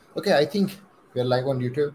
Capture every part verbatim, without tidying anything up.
Okay, I think we're live on YouTube.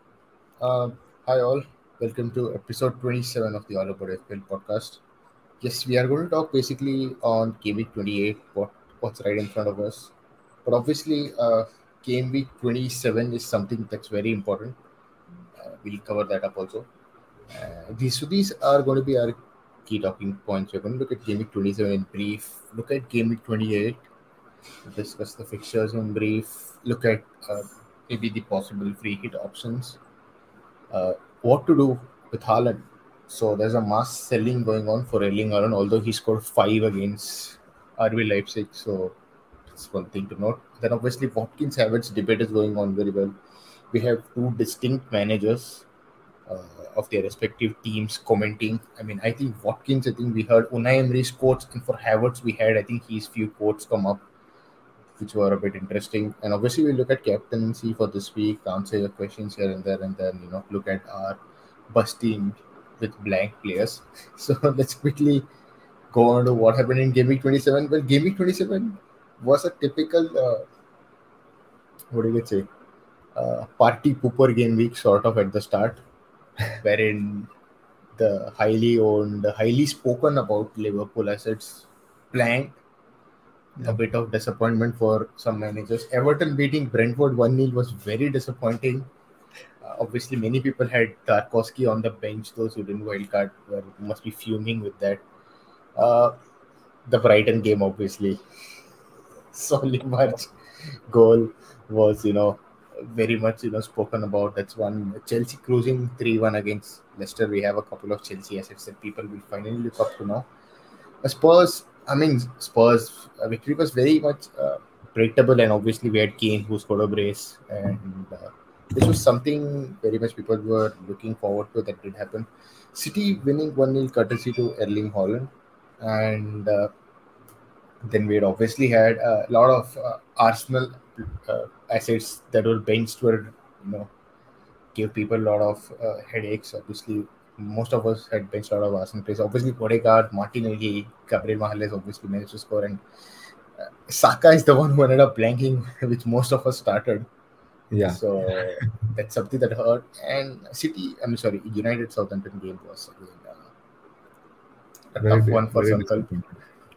Uh, Hi, all. Welcome to episode twenty-seven of the All About F P L podcast. Yes, we are going to talk basically on Game Week twenty-eight, what, what's right in front of us. But obviously, uh, Game Week twenty-seven is something that's very important. Uh, we'll cover that up also. Uh, these, so these are going to be our key talking points. We're going to look at Game Week twenty-seven in brief, look at Game Week twenty-eight, discuss the fixtures in brief, look at uh, maybe the possible free hit options, uh, what to do with Haaland. So there's a mass selling going on for Erling Haaland, although he scored five against R B Leipzig. So it's one thing to note. Then obviously Watkins Havertz debate is going on very well. We have two distinct managers uh, of their respective teams commenting. I mean, I think Watkins, I think we heard Unai Emery's quotes, and for Havertz, we had, I think, his few quotes come up which were a bit interesting. And obviously, we look at captaincy for this week, answer your questions here and there, and then you know look at our busting with blank players. So let's quickly go on to what happened in Game Week twenty-seven. Well, Game Week twenty-seven was a typical uh, what do you say uh, party pooper game week sort of at the start, wherein the highly owned, highly spoken about Liverpool assets blanked. A Yeah, bit of disappointment for some managers. Everton beating Brentford one nil was very disappointing. Uh, obviously, many people had Tarkowski on the bench. Those who didn't wildcard were must be fuming with that. Uh, the Brighton game, obviously, Solly March goal was, you know, very much, you know, spoken about. That's one. Chelsea cruising three one against Leicester. We have a couple of Chelsea assets that people will finally look up to now. Uh, Spurs, I mean, Spurs uh, victory was very much uh, predictable, and obviously we had Kane who scored a brace, and uh, this was something very much people were looking forward to. That did happen. City winning one nil courtesy to Erling Haaland, and uh, then we had obviously had a lot of uh, Arsenal uh, assets that were benched were you know gave people a lot of uh, headaches. Obviously, most of us had benched a lot of Arsenal players. Obviously, Odegaard, Martinelli, Gabriel Magalhaes obviously managed to score, and uh, Saka is the one who ended up blanking, which most of us started. yeah, So that's something that hurt. And City, I'm sorry, United Southampton game was again uh, a very, tough di- one for very Sankalp. disappointed.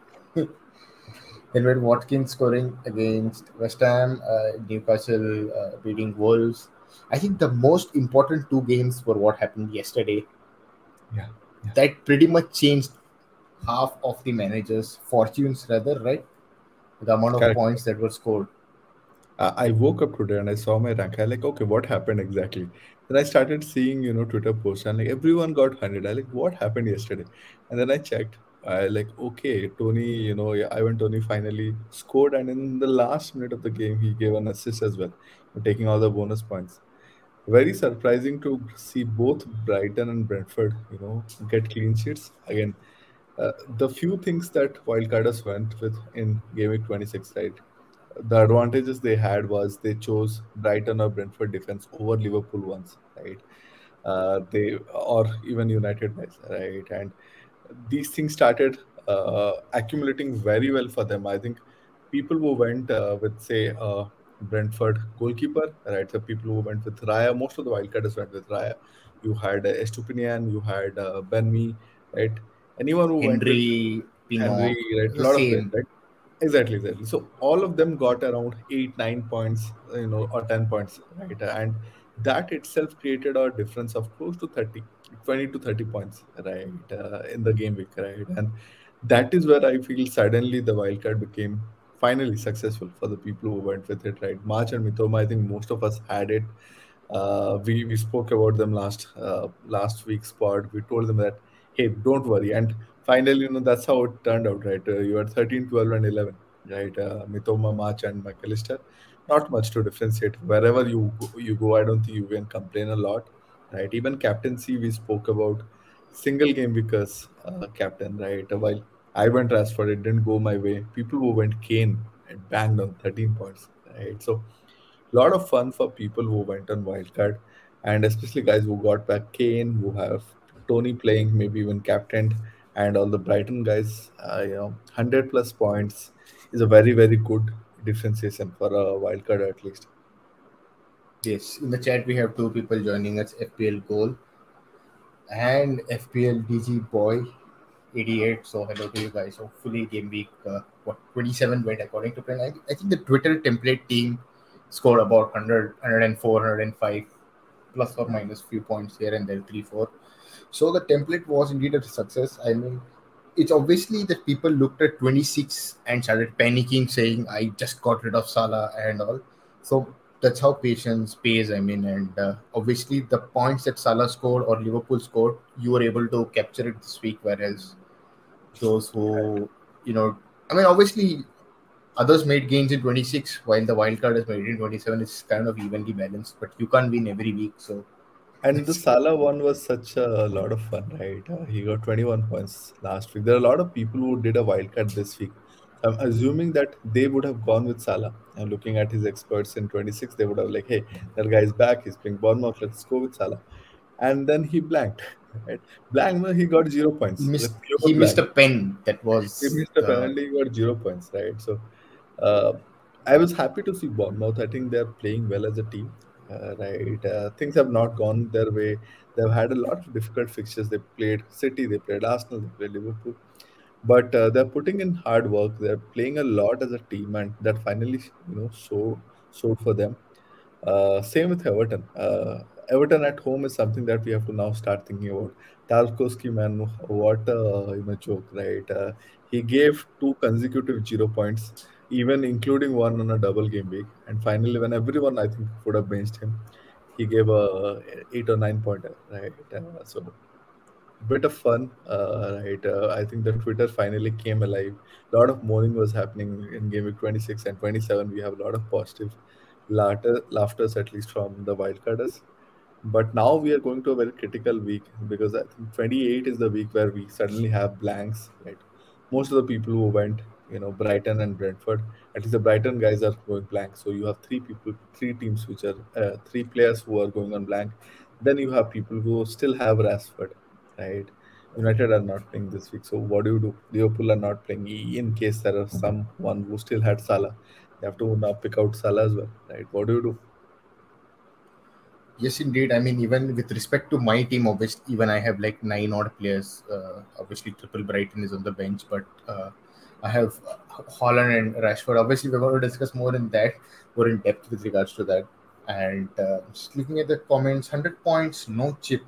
Then we had Watkins scoring against West Ham, uh, Newcastle uh, beating Wolves. I think the most important two games were what happened yesterday. Yeah, yeah, That pretty much changed half of the manager's fortunes, rather, right? The amount of correct. points that were scored. Uh, I woke up today and I saw my rank. I like, okay, what happened exactly? Then I started seeing, you know, Twitter posts and like everyone got one hundred. I like, what happened yesterday? And then I checked. I like, okay, Tony, you know, yeah, Ivan Tony finally scored, and in the last minute of the game, he gave an assist as well, taking all the bonus points. Very surprising to see both Brighton and Brentford, you know, get clean sheets again. Uh, the few things that wildcarders went with in Game Week twenty-six, right? The advantages they had was they chose Brighton or Brentford defense over Liverpool once, right? Uh, they or even United guys, right? And these things started uh, accumulating very well for them. I think people who went uh, with, say, uh, Brentford goalkeeper, right? The people who went with Raya, most of the wildcarders went with Raya. You had uh, Estupinian, you had uh, Ben Mee, right? Anyone who went with Henry, Henry, Pinnock, right? A the lot of players, same. right? Exactly, exactly. So all of them got around eight, nine points, you know, or ten points, right? And that itself created a difference of close to thirty, twenty to thirty points, right, uh, in the game week, right? And that is where I feel suddenly the wildcard became finally successful for the people who went with it, right? March and Mitoma, I think most of us had it. Uh, we we spoke about them last uh, last week's pod. We told them that, hey, don't worry. And finally, you know, that's how it turned out, right? Uh, you had thirteen, twelve, and eleven, right? Uh, Mitoma, March, and McAllister. Not much to differentiate. Wherever you go, you go, I don't think you can complain a lot, right? Even captaincy, we spoke about single game because uh, captain, right? While I went Rashford, it didn't go my way. People who went Kane and banged on thirteen points, right? So lot of fun for people who went on wildcard, and especially guys who got back Kane, who have Tony playing, maybe even captained, and all the Brighton guys. Uh, you know, one hundred plus points is a very very good differentiation for a wildcard at least. Yes, in the chat we have two people joining us: F P L Goal and F P L D G Boy eighty-eight. So hello to you guys. Hopefully, game week uh, what twenty-seven went according to plan. I, I think the Twitter template team scored about one hundred, plus or minus few points here and there, three, four. So the template was indeed a success. I mean, it's obviously that people looked at twenty-six and started panicking, saying, "I just got rid of Salah and all." So that's how patience pays. I mean, and uh, obviously the points that Salah scored or Liverpool scored, you were able to capture it this week, whereas those who, you know, I mean, obviously others made gains in twenty-six while the wild card is made in twenty-seven. It's kind of evenly balanced, but you can't win every week. So And the that's Salah one was such a lot of fun, right? Uh, he got twenty-one points last week. There are a lot of people who did a wildcard this week. So I'm assuming that they would have gone with Salah. And looking at his experts in twenty-six, they would have like, hey, that guy's back. He's playing Bournemouth. Let's go with Salah. And then he blanked. Right? Blank, no, he got zero he points. The missed he pure missed blank. a pen that He was missed a the penalty. He got zero points, right? So uh, I was happy to see Bournemouth. I think they're playing well as a team, uh, right? Uh, things have not gone their way. They've had a lot of difficult fixtures. They played City, they played Arsenal, they played Liverpool, but uh, they're putting in hard work. They're playing a lot as a team, and that finally, you know, so showed for them. Uh, same with Everton. Uh, Everton at home is something that we have to now start thinking about. Tarkowski, man, what a you know joke, right? Uh, he gave two consecutive zero points, even including one on a double game week. And finally, when everyone I think would have benched him, he gave a eight or nine pointer, right? Uh, so bit of fun, uh, right? Uh, I think the Twitter finally came alive. A lot of mourning was happening in game week twenty-six and twenty-seven. We have a lot of positive laughter, laughters, at least from the wildcarders. But now we are going to a very critical week because I think twenty-eight is the week where we suddenly have blanks, right? Most of the people who went, you know, Brighton and Brentford, at least the Brighton guys are going blank. So you have three people, three teams which are uh, three players who are going on blank. Then you have people who still have Rashford, right? United are not playing this week. So what do you do? Liverpool are not playing. In case there are someone who still had Salah, they have to now pick out Salah as well, right? What do you do? yes, indeed. I mean, even with respect to my team, obviously, even I have like nine odd players. Uh, obviously, Triple Brighton is on the bench, but uh, I have uh, Holland and Rashford. Obviously, we're going to discuss more in that, more in depth with regards to that. And uh, just looking at the comments, one hundred points, no chip,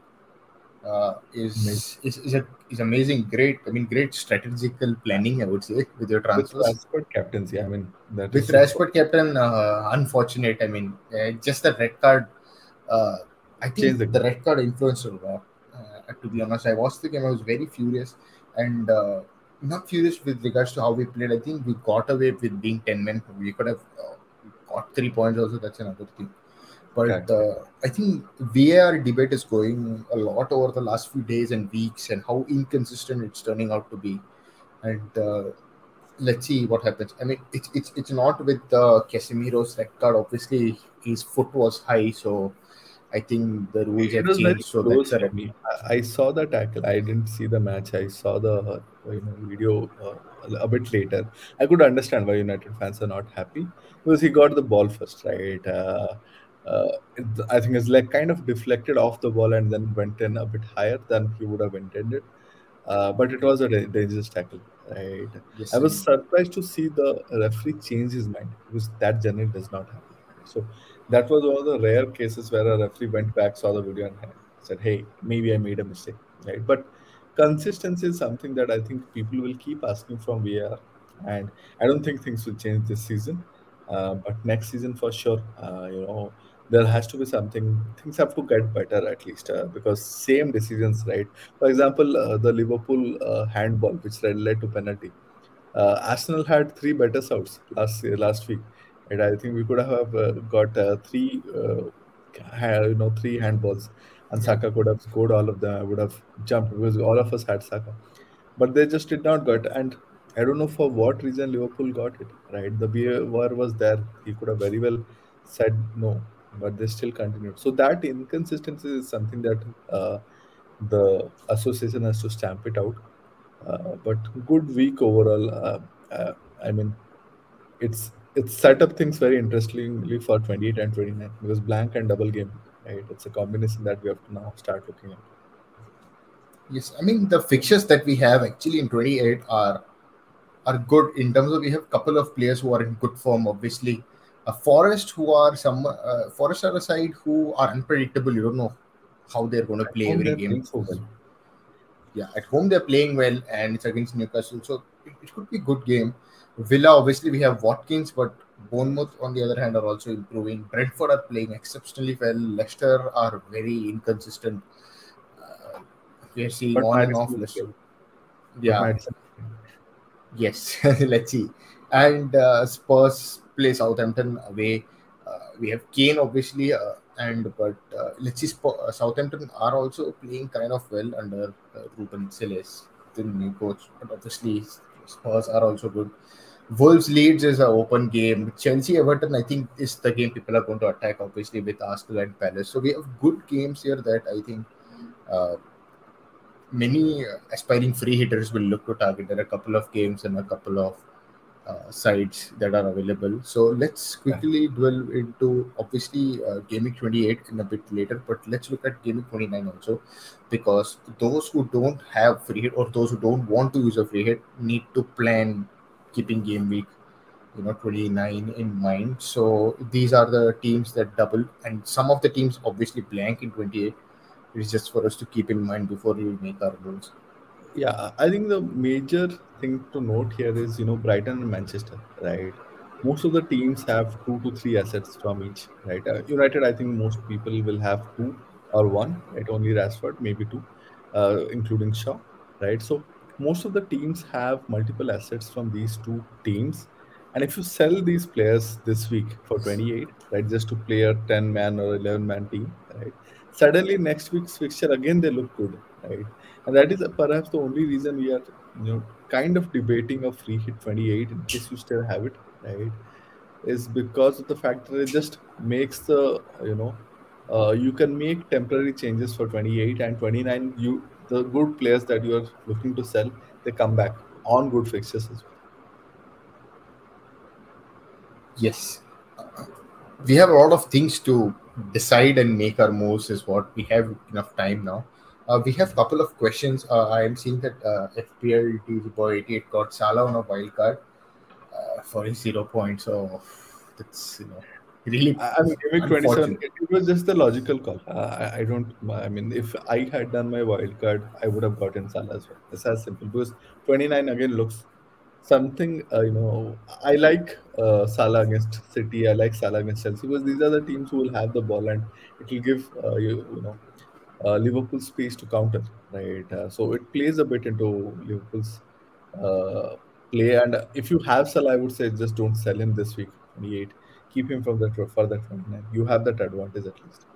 uh, Amazing. is, is is a, is amazing. Great. I mean, great strategical planning, I would say, with your With transfers. Rashford captaincy, I mean, that is With super. Rashford captain, uh, unfortunate. I mean, uh, just the red card. Uh, I think Change the the game. red card influenced a lot. Uh, to be honest, I watched the game. I was very furious, and uh, not furious with regards to how we played. I think we got away with being ten men. We could have uh, got three points. Also, that's another thing. But Correct. uh, I think V A R debate is going a lot over the last few days and weeks, and how inconsistent it's turning out to be. And uh, let's see what happens. I mean, it's it's it's not with uh, Casemiro's red card. Obviously, his foot was high, so I think the rules It have was very changed. So close that's a for red. me. I, I saw the tackle. I didn't see the match. I saw the uh, you know video uh, a bit later. I could understand why United fans are not happy because he got the ball first, right? Uh, uh, it, I think his leg kind of deflected off the ball and then went in a bit higher than he would have intended. Uh, but it was a da- dangerous tackle, right? I Yes, was indeed. surprised to see the referee change his mind because that generally does not happen. Right? So that was one of the rare cases where a referee went back, saw the video, and had- said, "Hey, maybe I made a mistake." Right? But consistency is something that I think people will keep asking from V A R, and I don't think things will change this season. Uh, but next season for sure, uh, you know, there has to be something. Things have to get better at least uh, because same decisions, right? For example, uh, the Liverpool uh, handball, which led led to penalty. Uh, Arsenal had three better shouts last year, last week, and I think we could have uh, got uh, three, uh, ha- you know, three handballs, and Yeah. Saka could have scored all of them. I would have jumped because all of us had Saka, but they just did not got. And I don't know for what reason Liverpool got it. Right, the V A R was there. He could have very well said no, but they still continued. So that inconsistency is something that uh, the association has to stamp it out. Uh, but good week overall. Uh, uh, I mean, it's it's set up things very interestingly for twenty-eight and twenty-nine because blank and double game, right? It's a combination that we have to now start looking at. Yes, I mean the fixtures that we have actually in twenty-eight are are good in terms of we have a couple of players who are in good form. Obviously, a Forest who are some uh, Forest are a side who are unpredictable. You don't know how they're going to At play home, every they're game. playing so well. Yeah, at home they're playing well, and it's against Newcastle, so it, it could be a good game. Villa, obviously, we have Watkins, but Bournemouth, on the other hand, are also improving. Brentford are playing exceptionally well. Leicester are very inconsistent. Uh, we are seeing But on and Madison off is Leicester. playing. But Yeah, Madison is playing. yes, let's see. And uh, Spurs play Southampton away. Uh, we have Kane, obviously, uh, and but uh, let's see. Sp- uh, Southampton are also playing kind of well under uh, Ruben Siles, the new coach. But obviously, Spurs are also good. Wolves Leeds is an open game. Chelsea Everton, I think, is the game people are going to attack. Obviously, with Arsenal and Palace. So we have good games here that I think. Uh, Many uh, aspiring free hitters will look to target. There are a couple of games and a couple of uh, sites that are available. So let's Yeah. quickly dwell into obviously uh, Gaming twenty-eight in a bit later, but let's look at Gaming twenty-nine also, because those who don't have free hit or those who don't want to use a free hit need to plan keeping game week you know twenty-nine in mind. So these are the teams that double, and some of the teams obviously blank in twenty-eight. It's just for us to keep in mind before we make our rules. Yeah, I think the major thing to note here is, you know, Brighton and Manchester, right? Most of the teams have two to three assets from each, right? Uh, United, I think most people will have two or one, right? Only Rashford, maybe two, uh, including Shaw, right? So most of the teams have multiple assets from these two teams. And if you sell these players this week for twenty-eight, right, just to play a ten man or eleven man team, right? Suddenly next week's fixture, again, they look good, right? And that is perhaps the only reason we are, you know, kind of debating a free hit twenty-eight in case you still have it, right? Is because of the fact that it just makes the, you know, uh, you can make temporary changes for twenty-eight and twenty-nine. You the good players that you are looking to sell, they come back on good fixtures as well. Yes, we have a lot of things to decide and make our moves. Is what we have enough time now. Uh, we have a couple of questions. Uh, I am seeing that uh, F P L T G Boy eighty-eight got Salah on a wild card uh, for his zero points. So that's you know really I I mean, giving twenty-seven, unfortunate. it it was just the logical call. Uh, I, I don't, I mean, if I had done my wild card, I would have gotten Salah as well. It's as simple because twenty-nine again looks something, uh, you know, I like uh, Salah against City. I like Salah against Chelsea because these are the teams who will have the ball and it will give, uh, you, you know, uh, Liverpool space to counter, right? Uh, so it plays a bit into Liverpool's uh, play. And if you have Salah, I would say just don't sell him this week, twenty-eight. Keep him from that for that twenty-nine. You have that advantage at least.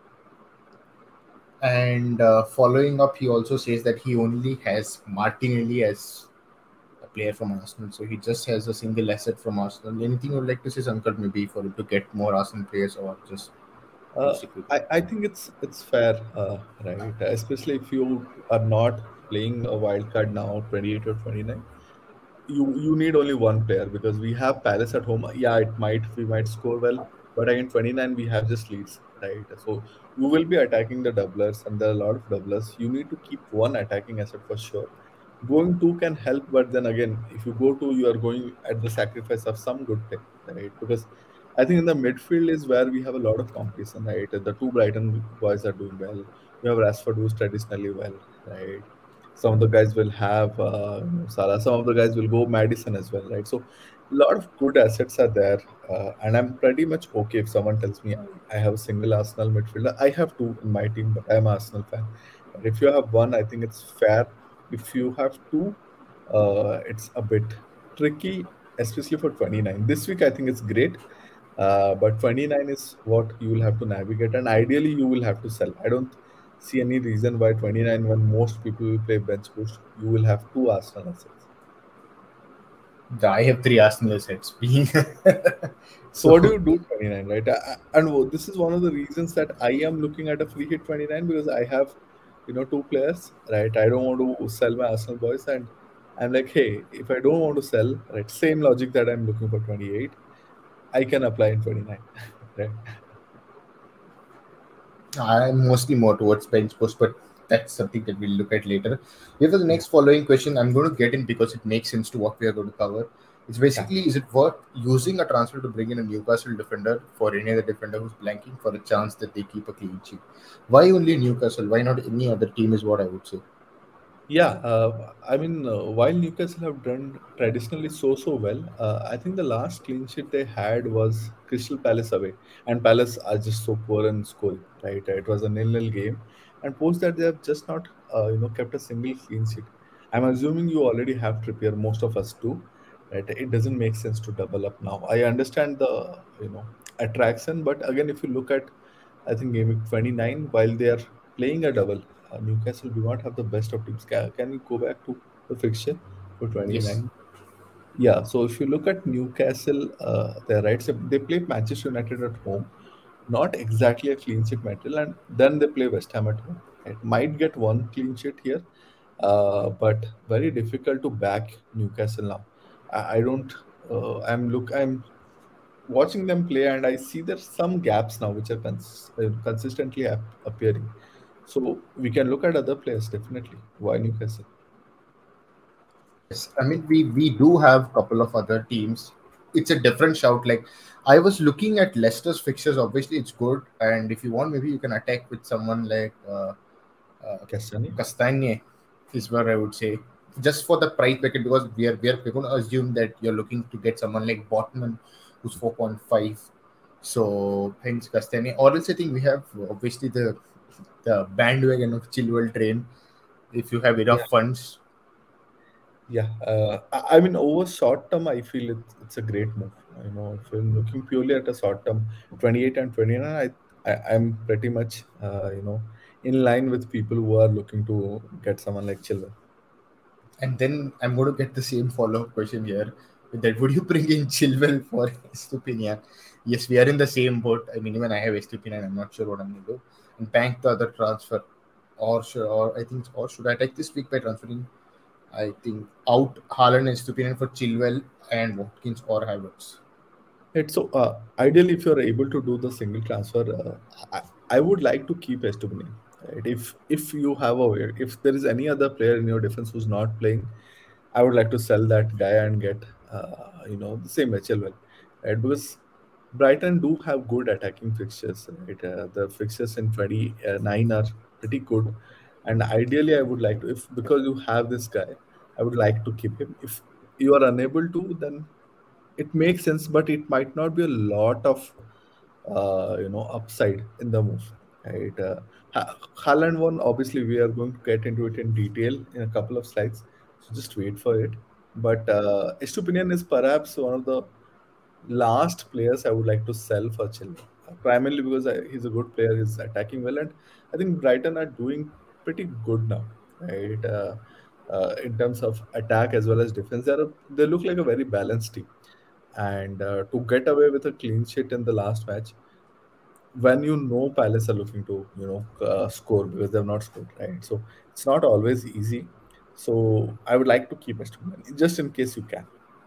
And uh, following up, he also says that he only has Martinelli as a player from Arsenal, so he just has a single asset from Arsenal. Anything you would like to say, Sankar, maybe for him to get more Arsenal players, or just to Uh, stick with I, him? I think it's it's fair, uh, right? Especially if you are not playing a wild card now, twenty-eight or twenty-nine. you you need only one player because we have Palace at home. Yeah, it might we might score well, but again twenty-nine we have just leads, right? So you will be attacking the doublers, and there are a lot of doublers. You need to keep one attacking asset for sure. Going two can help, but then again, if you go two, you are going at the sacrifice of some good play, right? Because I think in the midfield is where we have a lot of competition, right? The two Brighton boys are doing well. You have Rashford who's traditionally well, right? Some of the guys will have uh, you know, Salah. Some of the guys will go Madison as well, right? So a lot of good assets are there, uh, and I'm pretty much okay if someone tells me I, I have a single Arsenal midfielder. I have two in my team, but I'm an Arsenal fan. But if you have one, I think it's fair. If you have two, uh, it's a bit tricky, especially for twenty-nine. This week, I think it's great, uh, but twenty-nine is what you will have to navigate, and ideally, you will have to sell. I don't see any reason why twenty-nine, when most people will play bench boost, you will have two Arsenal assets. Yeah, I have three Arsenal sets being So what do so. you do twenty-nine, right? Uh, uh, And wo- this is one of the reasons that I am looking at a free hit twenty-nine because I have, you know, two players, right? I don't want to sell my Arsenal boys, and I'm like, hey, if I don't want to sell, right, same logic that I'm looking for twenty-eight. I can apply in twenty-nine. Right. I'm mostly more towards bench post, but that's something that we'll look at later. Here for the Yeah. next following question, I'm going to get in because it makes sense to what we are going to cover. It's Yeah. basically, is it worth using a transfer to bring in a Newcastle defender for any other defender who's blanking for a chance that they keep a clean sheet? Why only Newcastle? Why not any other team? Is what I would say. Yeah, uh, I mean, uh, while Newcastle have done traditionally so so well, uh, I think the last clean sheet they had was Crystal Palace away, and Palace are just so poor in scoring. Right, it was a nil-nil game, and post that they have just not, uh, you know, kept a single clean sheet. I'm assuming you already have Trippier, most of us do. Right, it doesn't make sense to double up now. I understand the you know attraction, but again, if you look at, I think game week twenty-nine, while they are playing a double, uh, Newcastle do not have the best of teams. Can, can we go back to the fixture for Yes. twenty-nine? Yeah, so if you look at Newcastle, uh, they're right. So they play Manchester United at home, not exactly a clean sheet material, and then they play West Ham at home. It might get one clean sheet here, uh, but very difficult to back Newcastle now. I, I don't. Uh, I'm look. I'm watching them play, and I see there's some gaps now which are cons- uh, consistently ap- appearing. So we can look at other players definitely. Why Newcastle? Yes, I mean we we do have a couple of other teams. It's a different shout. Like I was looking at Leicester's fixtures. Obviously, it's good, and if you want, maybe you can attack with someone like uh, uh, Castani? Castagne, is what I would say. Just for the price bracket, because we are we are we're going to assume that you're looking to get someone like Botman, who's four point five. So hence Castagne. Or else I think we have obviously the the bandwagon of Chilwell train. If you have Yeah, enough funds. yeah. Uh, I, I mean, over short term, I feel it's it's a great move. You know, if I'm looking purely at a short term, twenty-eight and twenty-nine, I, I I'm pretty much uh, you know in line with people who are looking to get someone like Chilwell. And then I'm going to get the same follow up question here. With that, would you bring in Chilwell for Estupinian? Yes, we are in the same boat. I mean, even I have Estupinian. I'm not sure what I'm going to do. And bank the other transfer, or should, or I think, or should I take this week by transferring? I think out Haaland and Estupinian for Chilwell and Watkins or Havertz. It's so uh, ideally if you're able to do the single transfer, uh, I, I would like to keep Estupinian. Right? If if you have a if there is any other player in your defense who's not playing, I would like to sell that guy and get uh, you know the same H L well, right? Because Brighton do have good attacking fixtures, right? Uh, the fixtures in twenty-nine are pretty good, and ideally I would like to, if because you have this guy, I would like to keep him. If you are unable to, then it makes sense, but it might not be a lot of uh, you know upside in the move, right? Uh, Ha- Haaland one, obviously, we are going to get into it in detail in a couple of slides, so just wait for it. But uh, Estupinian is perhaps one of the last players I would like to sell for Chelsea, uh, primarily because I, he's a good player, he's attacking well, and I think Brighton are doing pretty good now, right? Uh, uh, in terms of attack as well as defense, they are a, they look like a very balanced team, and uh, to get away with a clean sheet in the last match, when you know Palace are looking to you know uh, score because they've not scored, right? So it's not always easy. So I would like to keep Estupinian just in case you can.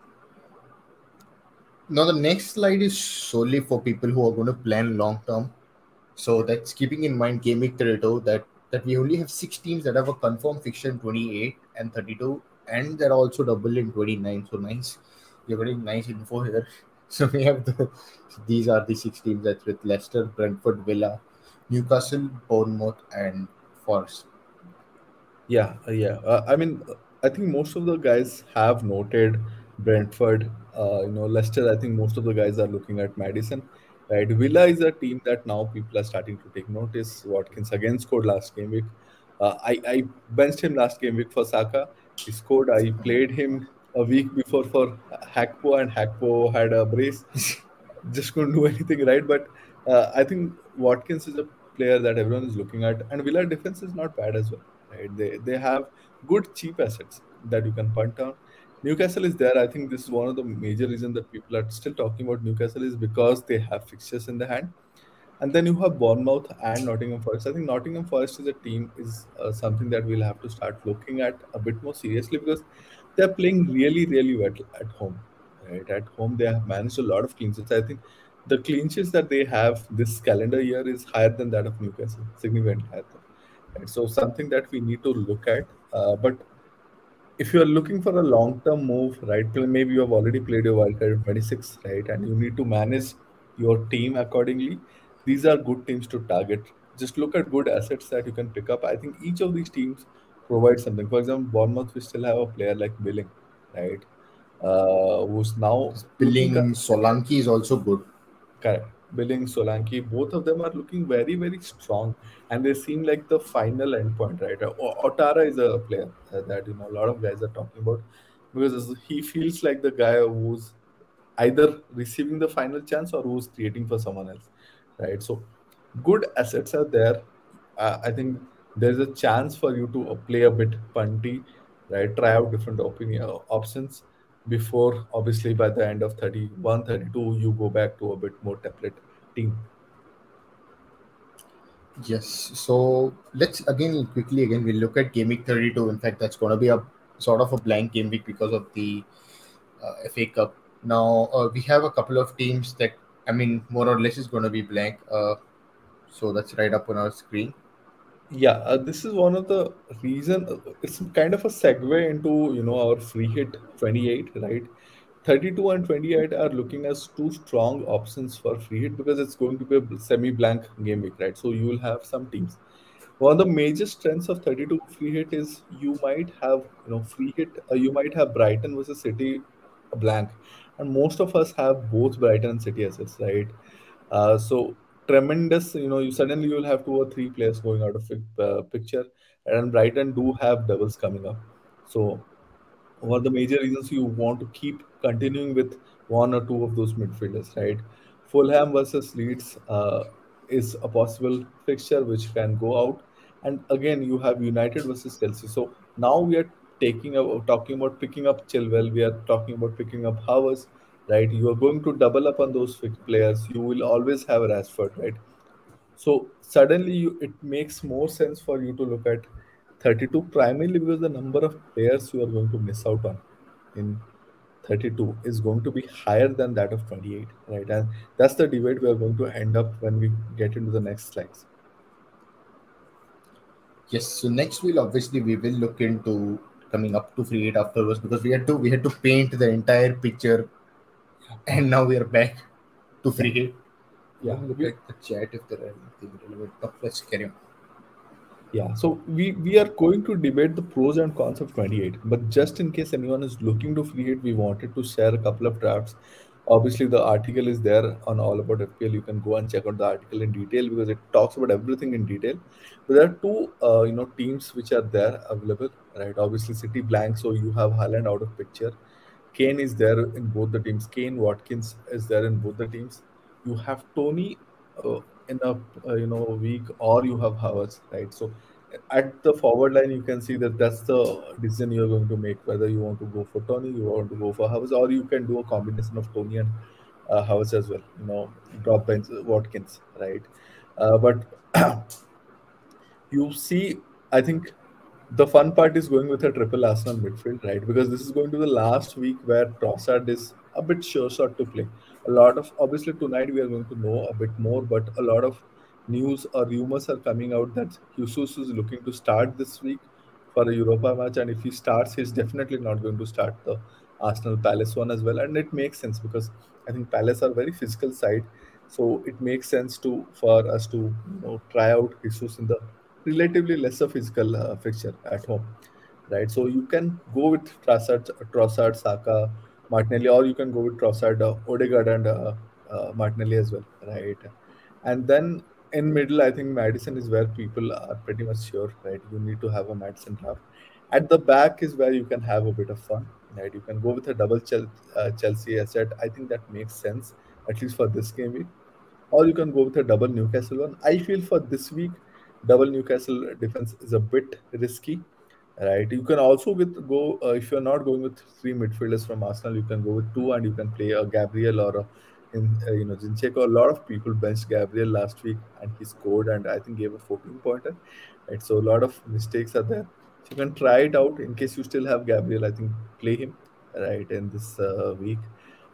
Now, the next slide is solely for people who are going to plan long term. So that's keeping in mind Game Week thirty-two that that we only have six teams that have a confirmed fixture in twenty-eight and thirty-two, and they're also double in twenty-nine. So nice, you're getting nice info here. So we have the these are the six teams that's with Leicester, Brentford, Villa, Newcastle, Bournemouth, and Forest. Yeah, uh, yeah. Uh, I mean, uh, I think most of the guys have noted Brentford. Uh, you know, Leicester. I think most of the guys are looking at Madison. Right, Villa is a team that now people are starting to take notice. Watkins again scored last game week. Uh, I I benched him last game week for Saka. He scored. I played him a week before for Hackpo, and Hackpo had a brace, just couldn't do anything right. But uh, I think Watkins is a player that everyone is looking at, and Villa defense is not bad as well. Right, they they have good cheap assets that you can punt on. Newcastle is there. I think this is one of the major reasons that people are still talking about Newcastle is because they have fixtures in the hand. And then you have Bournemouth and Nottingham Forest. I think Nottingham Forest is a team is uh, something that we'll have to start looking at a bit more seriously because they're playing really, really well at home. right? At home, they have managed a lot of clean sheets. I think the clean sheets that they have this calendar year is higher than that of Newcastle, significantly higher than. Right? So something that we need to look at. Uh, but if you are looking for a long-term move, right? pl- Maybe you have already played your wildcard in twenty-six, right? And you need to manage your team accordingly. These are good teams to target. Just look at good assets that you can pick up. I think each of these teams provides something. For example, Bournemouth, we still have a player like Billing, right? Uh, who's now This looking Billing Solanki is also good. correct. Billing, Solanke, both of them are looking very, very strong, and they seem like the final endpoint, right? O- Otara is a player uh, that you know a lot of guys are talking about because he feels like the guy who's either receiving the final chance or who's creating for someone else, right? So good assets are there. Uh, I think there's a chance for you to uh, play a bit punty, right? Try out different opinion uh, options before, obviously, by the end of thirty one, thirty two, you go back to a bit more template team. Yes. So let's again quickly again we'll look at game week thirty-two. In fact, that's going to be a sort of a blank game week because of the uh, F A Cup. Now uh, we have a couple of teams that I mean more or less is going to be blank. Uh, so that's right up on our screen. Yeah, uh, this is one of the reason. uh, It's kind of a segue into you know our free hit twenty-eight, right? thirty-two and twenty-eight are looking as two strong options for free hit because it's going to be a semi-blank game week, right? So you will have some teams. One of the major strengths of thirty-two free hit is you might have you know free hit. Uh, you might have Brighton versus City a blank, and most of us have both Brighton and City assets, right? Uh, so tremendous, you know, you suddenly you'll have two or three players going out of pic- uh, picture, and Brighton do have doubles coming up. So one of the major reasons you want to keep continuing with one or two of those midfielders, right? Fulham versus Leeds uh, is a possible fixture which can go out, and again you have United versus Chelsea. So now we are taking about talking about picking up Chilwell. We are talking about picking up Havertz, right? You are going to double up on those fixed players. You will always have Rashford, right? So suddenly you, it makes more sense for you to look at thirty-two primarily because the number of players you are going to miss out on in thirty-two is going to be higher than that of twenty-eight, right? And that's the debate we are going to end up when we get into the next slides. Yes. So next we'll obviously we will look into coming up to free hit afterwards because we had to we had to paint the entire picture and now we are back to Yeah, free hit. Let yeah. me look We at the chat if there are anything relevant. Oh, let's carry on. Yeah, so we we are going to debate the pros and cons of twenty-eight, but just in case anyone is looking to free hit, we wanted to share a couple of drafts. Obviously, the article is there on All About F P L. You can go and check out the article in detail because it talks about everything in detail. But there are two, uh, you know, teams which are there available, right? Obviously, City blank, so you have Haaland out of picture. Kane is there in both the teams. Kane Watkins is there in both the teams. You have Tony uh, in a uh, you know week, or you have Havertz, right? So at the forward line, you can see that that's the decision you're going to make whether you want to go for Tony, you want to go for Havertz, or you can do a combination of Tony and uh, Havertz as well. You know, drop bench Watkins, right? Uh, but you see, I think the fun part is going with a triple Arsenal midfield, right? Because this is going to the last week where Trossard is a bit sure shot to play. A lot of obviously tonight we are going to know a bit more, but a lot of news or rumors are coming out that Jesus is looking to start this week for a Europa match, and if he starts, he's definitely not going to start the Arsenal Palace one as well. And it makes sense because I think Palace are very physical side, so it makes sense to for us to you know try out Jesus in the relatively lesser physical uh, fixture at home, right? So you can go with Trossard, Trossard, Saka, Martinelli, or you can go with Trossard, uh, Odegaard, and uh, uh, Martinelli as well, right? And then in middle, I think Madison is where people are pretty much sure, right? You need to have a Madison draft. At the back is where you can have a bit of fun, right? You can go with a double Chel- uh, Chelsea asset. I think that makes sense, at least for this game week, or you can go with a double Newcastle one. I feel for this week, double Newcastle defense is a bit risky, right? You can also with go uh, if you're not going with three midfielders from Arsenal, you can go with two and you can play a Gabriel or a in uh, you know Zinchenko. A lot of people benched Gabriel last week and he scored and I think gave a fourteen pointer, right? So a lot of mistakes are there. So you can try it out in case you still have Gabriel. I think play him right in this uh, week.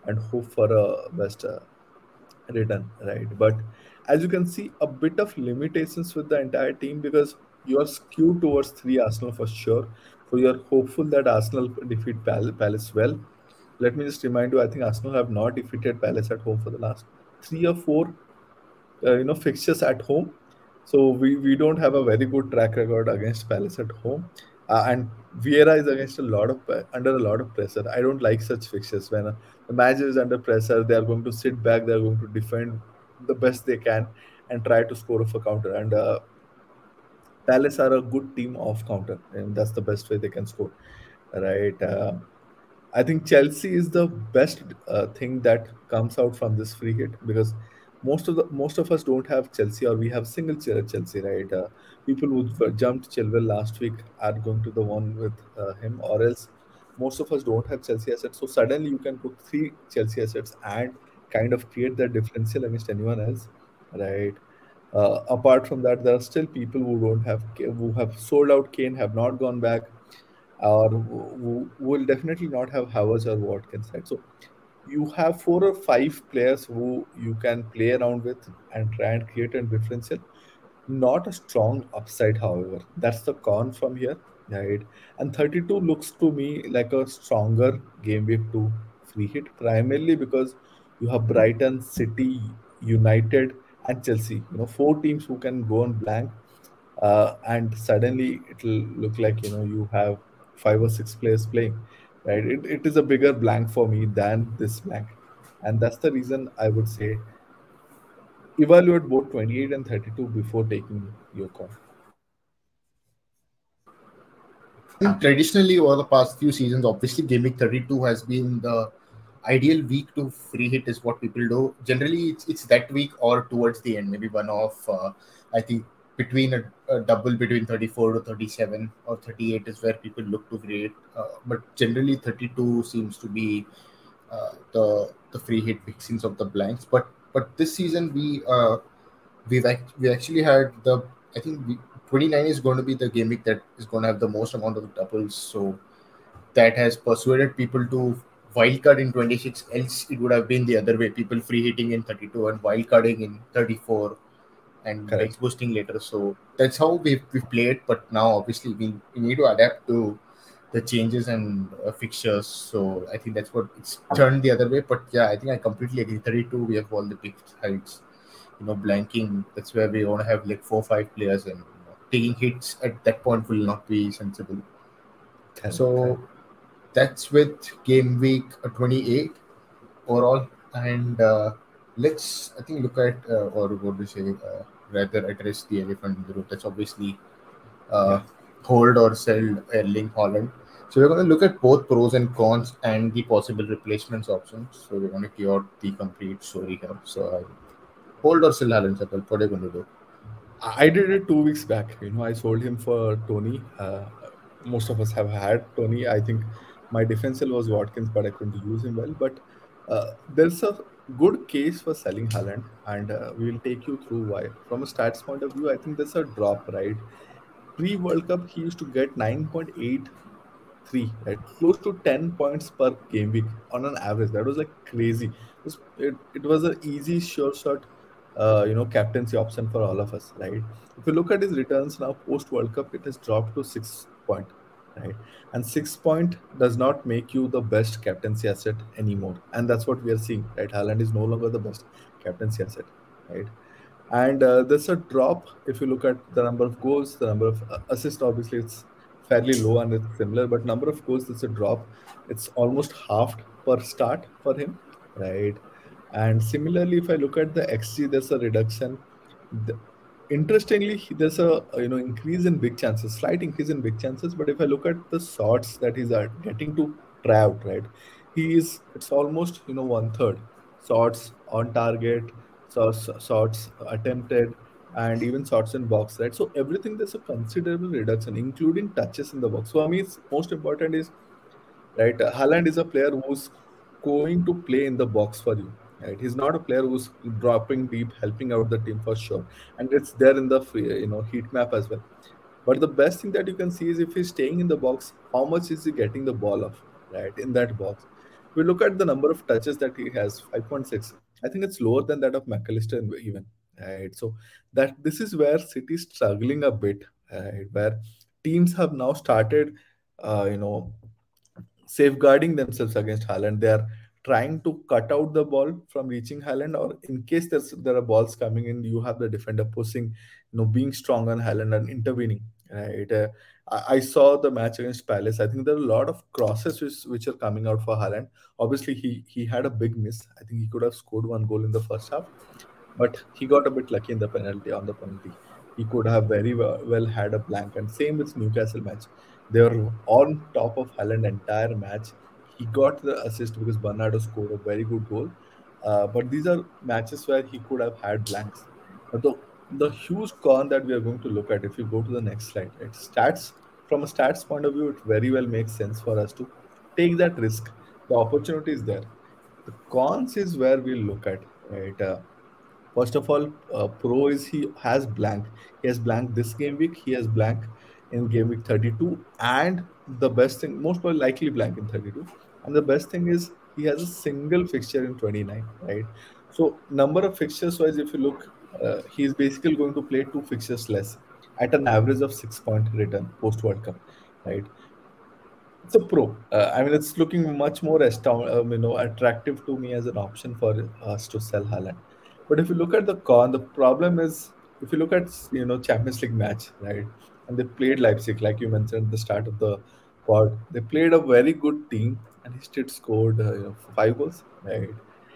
and hope for a best uh, return, right? But as you can see, a bit of limitations with the entire team because you are skewed towards three Arsenal for sure. So you are hopeful that Arsenal defeat Pal- Palace well. Let me just remind you, I think Arsenal have not defeated Palace at home for the last three or four uh, you know fixtures at home. So we, we don't have a very good track record against Palace at home. Uh, and Vieira is against a lot of uh, under a lot of pressure. I don't like such fixtures when uh, the match is under pressure. They are going to sit back. They are going to defend the best they can and try to score off a counter. And uh, Palace are a good team off counter, and that's the best way they can score. Right? Uh, I think Chelsea is the best uh, thing that comes out from this free hit because most of the most of us don't have Chelsea or we have single chair Chelsea, right? Uh, people who w- jumped Chilwell last week are going to the one with uh, him, or else most of us don't have Chelsea assets. So suddenly you can put three Chelsea assets and kind of create that differential against anyone else, right? Uh, apart from that, there are still people who don't have who have sold out Kane, have not gone back or who who will definitely not have Havertz or Watkins, right? So you have four or five players who you can play around with and try and create a differential. Not a strong upside, however. That's the con from here, right? And thirty-two looks to me like a stronger game week two free hit, primarily because you have Brighton, City, United, and Chelsea. You know, four teams who can go on blank, uh, and suddenly it'll look like you know you have five or six players playing, right? It, it is a bigger blank for me than this blank, and that's the reason I would say evaluate both twenty-eight and thirty-two before taking your call. I think traditionally over the past few seasons, obviously gaming thirty-two has been the ideal week to free hit is what people do. Generally, it's, it's that week or towards the end, maybe one off. Uh, I think between a, a double between thirty-four to thirty-seven or thirty-eight is where people look to create. Uh, but generally, thirty-two seems to be uh, the the free hit fixings of the blanks. But but this season we uh, we've act- we actually had the I think we, twenty-nine is going to be the game week that is going to have the most amount of doubles. So that has persuaded people to wildcard in twenty-six. Else, it would have been the other way: people free hitting in thirty-two and wildcarding in thirty-four and Correct. bench boosting later. So that's how we've, we've played. But now, obviously, we, we need to adapt to the changes and uh, fixtures. So I think that's what it's turned the other way. But yeah, I think I completely agree. thirty-two, we have all the big heights. You know, blanking. That's where we want to have like four, five players, and you know, taking hits at that point will not be sensible. Correct. So Correct. that's with game week uh, twenty-eight overall. And uh, let's, I think, look at, uh, or what do you say, uh, rather address the elephant in the room. That's obviously uh, Yeah. hold or sell Erling Holland. So we're going to look at both pros and cons and the possible replacements options. So we're going to give out the complete story here. So uh, hold or sell Haaland, Sapal, what are you going to do? I did it two weeks back. You know, I sold him for Tony. Uh, most of us have had Tony. I think my differential was Watkins, but I couldn't use him well. But uh, there's a good case for selling Haaland, and uh, we will take you through why. From a stats point of view, I think there's a drop, right? Pre World Cup, he used to get nine point eight three, right? Close to ten points per game week on an average. That was like crazy. It was, it, it was an easy, sure shot, uh, you know, captaincy option for all of us, right? If you look at his returns now post World Cup, it has dropped to six point, right? And six point does not make you the best captaincy asset anymore. And that's what we are seeing, right? Haaland is no longer the best captaincy asset, right? And uh, there's a drop if you look at the number of goals, the number of uh, assists. Obviously, it's fairly low and it's similar, but number of goals, there's a drop. It's almost halved per start for him, right? And similarly, if I look at the XG, there's a reduction. The, interestingly, he- there's a uh, you know increase in big chances, slight increase in big chances. But if I look at the shots that he's uh, getting to try out, right, he is it's almost you know one third shots on target, shots, shots attempted, and even shots in box, right? So everything there's a considerable reduction, including touches in the box. For me, it's most important is right. uh, Haaland is a player who's going to play in the box for you. Right, he's not a player who's dropping deep, helping out the team for sure, and it's there in the free, you know heat map as well. But the best thing that you can see is if he's staying in the box, how much is he getting the ball off, right, in that box? We look at the number of touches that he has, five point six. I think it's lower than that of McAllister even. Right. So that this is where City is struggling a bit, right? Where teams have now started, uh, you know, safeguarding themselves against Haaland. They are trying to cut out the ball from reaching Haaland, or in case there's there are balls coming in, you have the defender pushing, you know, being strong on Haaland and intervening. Right. Uh, I, I saw the match against Palace. I think there are a lot of crosses which, which are coming out for Haaland. Obviously, he he had a big miss. I think he could have scored one goal in the first half, but he got a bit lucky in the penalty on the penalty. He could have very well, well had a blank. And same with Newcastle match. They were on top of Haaland entire match. He got the assist because Bernardo scored a very good goal. Uh, but these are matches where he could have had blanks. But the the huge con that we are going to look at, if you go to the next slide, right? Stats, from a stats point of view, it very well makes sense for us to take that risk. The opportunity is there. The cons is where we look at, right? Uh, First of all, uh, pro is he has blank. He has blank this game week. He has blank in game week thirty-two. And the best thing, most probably likely blank in thirty-two. And the best thing is he has a single fixture in twenty-nine, right? So, number of fixtures wise, if you look, uh, he's basically going to play two fixtures less at an average of six point return post World Cup, right? It's a pro. Uh, I mean, it's looking much more astound, um, you know, attractive to me as an option for us to sell Haaland. But if you look at the con, the problem is if you look at you know Champions League match, right? And they played Leipzig, like you mentioned at the start of the pod. They played a very good team, and he still scored uh, you know, five goals, right?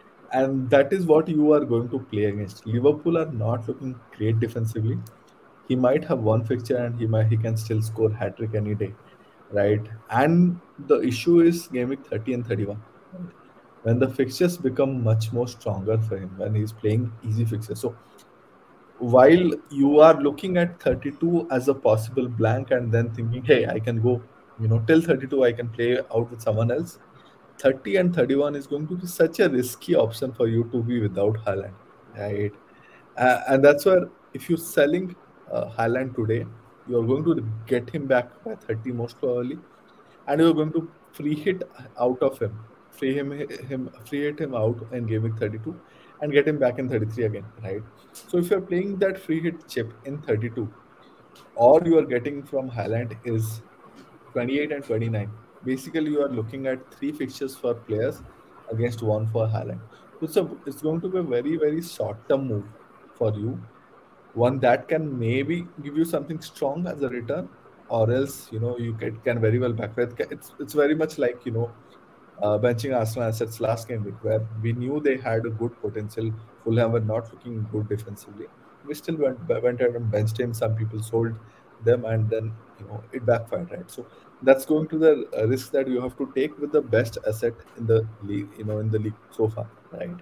And that is what you are going to play against. Liverpool are not looking great defensively. He might have one fixture, and he might he can still score hat trick any day, right? And the issue is game week thirty and thirty-one, right? When the fixtures become much more stronger for him, when he's playing easy fixtures. So while you are looking at thirty-two as a possible blank and then thinking, hey, I can go, you know, till thirty-two, I can play out with someone else. thirty and thirty-one is going to be such a risky option for you to be without Haaland, right? Uh, and that's where if you're selling uh, Haaland today, you're going to get him back by thirty most probably, and you're going to free hit out of him, free him, him free hit him out in game week thirty-two, and get him back in thirty-three again, right? So if you're playing that free hit chip in thirty-two, all you are getting from Haaland is twenty-eight and twenty-nine. Basically, you are looking at three fixtures for players against one for Haaland. So it's, a, it's going to be a very, very short term move for you, one that can maybe give you something strong as a return, or else you know you can, can very well backfire. It's it's very much like you know uh, benching Arsenal assets last game week, where we knew they had a good potential. Fulham were not looking good defensively. We still went went ahead and benched him. Some people sold them, and then you know it backfired, right? So that's going to the uh, risk that you have to take with the best asset in the league, you know, in the league so far, right?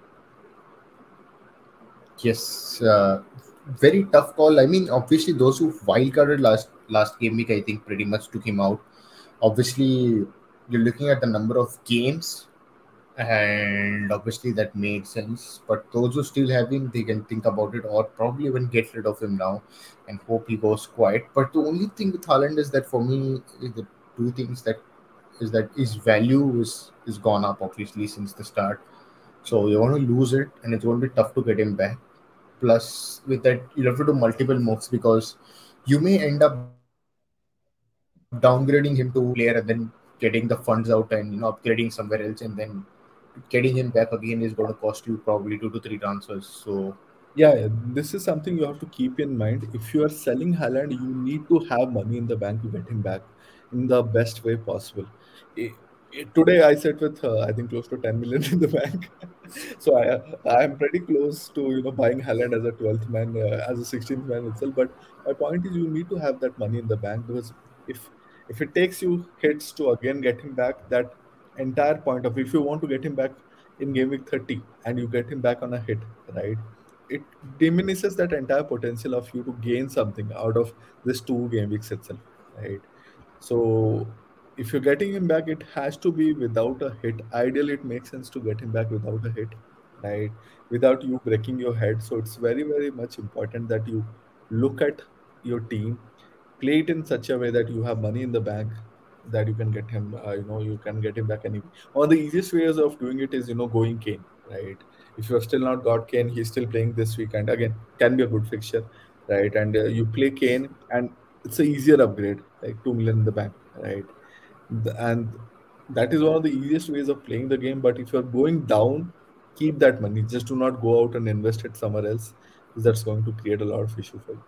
Yes, uh, very tough call. I mean, obviously, those who wildcarded last last game week, I think, pretty much took him out. Obviously, you're looking at the number of games, and obviously that made sense. But those who still have him, they can think about it, or probably even get rid of him now, and hope he goes quiet. But the only thing with Haaland is that for me, is the two things that is that his value is is gone up obviously since the start. So you want to lose it, and it's going to be tough to get him back. Plus, with that, you'll have to do multiple moves because you may end up downgrading him to player and then getting the funds out and you know upgrading somewhere else, and then getting him back again is going to cost you probably two to three transfers. So Yeah, yeah, this is something you have to keep in mind. If you are selling Haaland, you need to have money in the bank to get him back in the best way possible. I- I- today, I sit with uh, I think close to ten million in the bank, so I I am pretty close to you know buying Haaland as a twelfth man, uh, as a sixteenth man itself. But my point is, you need to have that money in the bank because if if it takes you hits to again get him back, that entire point of if you want to get him back in game week thirty and you get him back on a hit, right? It diminishes that entire potential of you to gain something out of this two game weeks itself, right? So if you're getting him back, it has to be without a hit. Ideally, it makes sense to get him back without a hit, right? Without you breaking your head. So it's very, very much important that you look at your team, play it in such a way that you have money in the bank, that you can get him. Uh, you know, you can get him back anyway. One of the easiest ways of doing it is, you know, going Kane, right? If you have still not got Kane, he's still playing this weekend. Again, can be a good fixture, right? And uh, you play Kane, and it's a easier upgrade, like two million in the bank, right? The- and that is one of the easiest ways of playing the game. But if you're going down, keep that money. Just do not go out and invest it somewhere else, because that's going to create a lot of issue for you.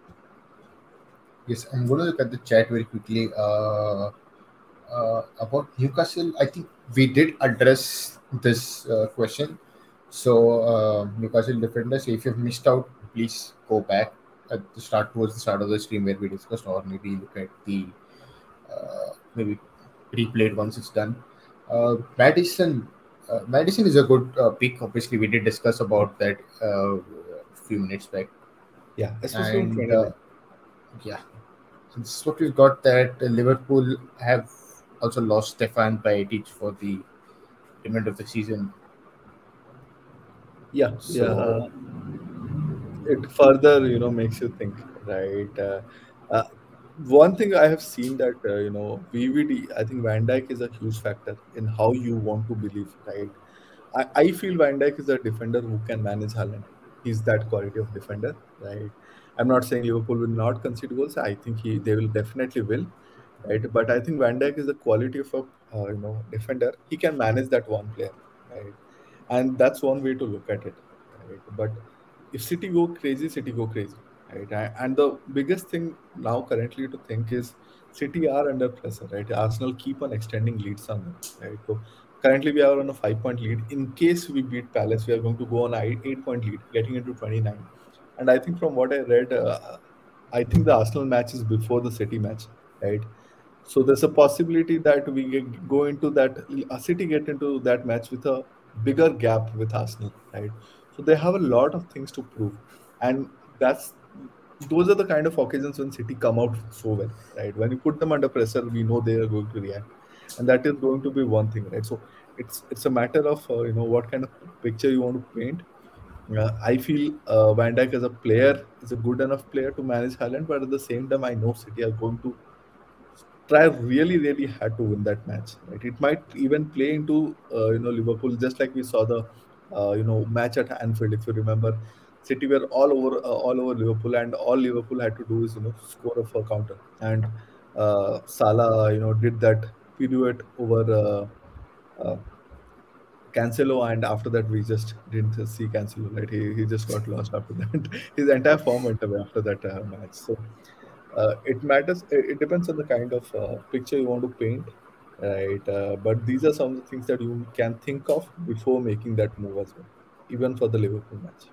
Yes, I'm going to look at the chat very quickly. Uh, uh, about Newcastle, I think we did address this uh, question. So, uh, Newcastle defenders, if you've missed out, please go back at the start towards the start of the stream where we discussed, or maybe look at the uh, maybe replayed once it's done. Uh, Madison, uh, Madison is a good uh, pick. Obviously, we did discuss about that uh, a few minutes back, Yeah, especially in and uh, twenty-nine. yeah, so this is what we've got. That uh, Liverpool have also lost Stefan Bajic for the remainder of the season. Yeah, yeah. So Uh, it further, you know, makes you think, right? Uh, uh, One thing I have seen that, uh, you know, V V D, I think Van Dijk is a huge factor in how you want to believe, right? I, I feel Van Dijk is a defender who can manage Haaland. He's that quality of defender, right? I'm not saying Liverpool will not concede goals. I think he they will definitely will, right? But I think Van Dijk is the quality of a uh, you know defender. He can manage that one player, right? And that's one way to look at it, right? But if City go crazy, City go crazy, right? A- And the biggest thing now currently to think is City are under pressure, right? Arsenal keep on extending leads on them, right? So currently we are on a five point lead. In case we beat Palace, we are going to go on a eight point lead, getting into twenty-nine. And I think from what I read, uh, I think the Arsenal match is before the City match, right? So there's a possibility that we get, go into that, a City get into that match with a bigger gap with Arsenal, right? So they have a lot of things to prove, and that's those are the kind of occasions when City come out so well, right? When you put them under pressure, we know they are going to react, and that is going to be one thing, right? So it's it's a matter of uh, you know what kind of picture you want to paint. Uh, I feel uh, Van Dijk as a player is a good enough player to manage Haaland, but at the same time, I know City are going to try really, really hard to win that match. Right? It might even play into uh, you know Liverpool, just like we saw the uh, you know match at Anfield. If you remember, City were all over uh, all over Liverpool, and all Liverpool had to do is you know score a for counter. And uh, Salah you know did that pirouette over uh, uh, Cancelo, and after that we just didn't see Cancelo. Right? He he just got lost after that. His entire form went away after that uh, match. So uh, it matters. It, it depends on the kind of uh, picture you want to paint, right? Uh, but these are some of the things that you can think of before making that move as well, even for the Liverpool match.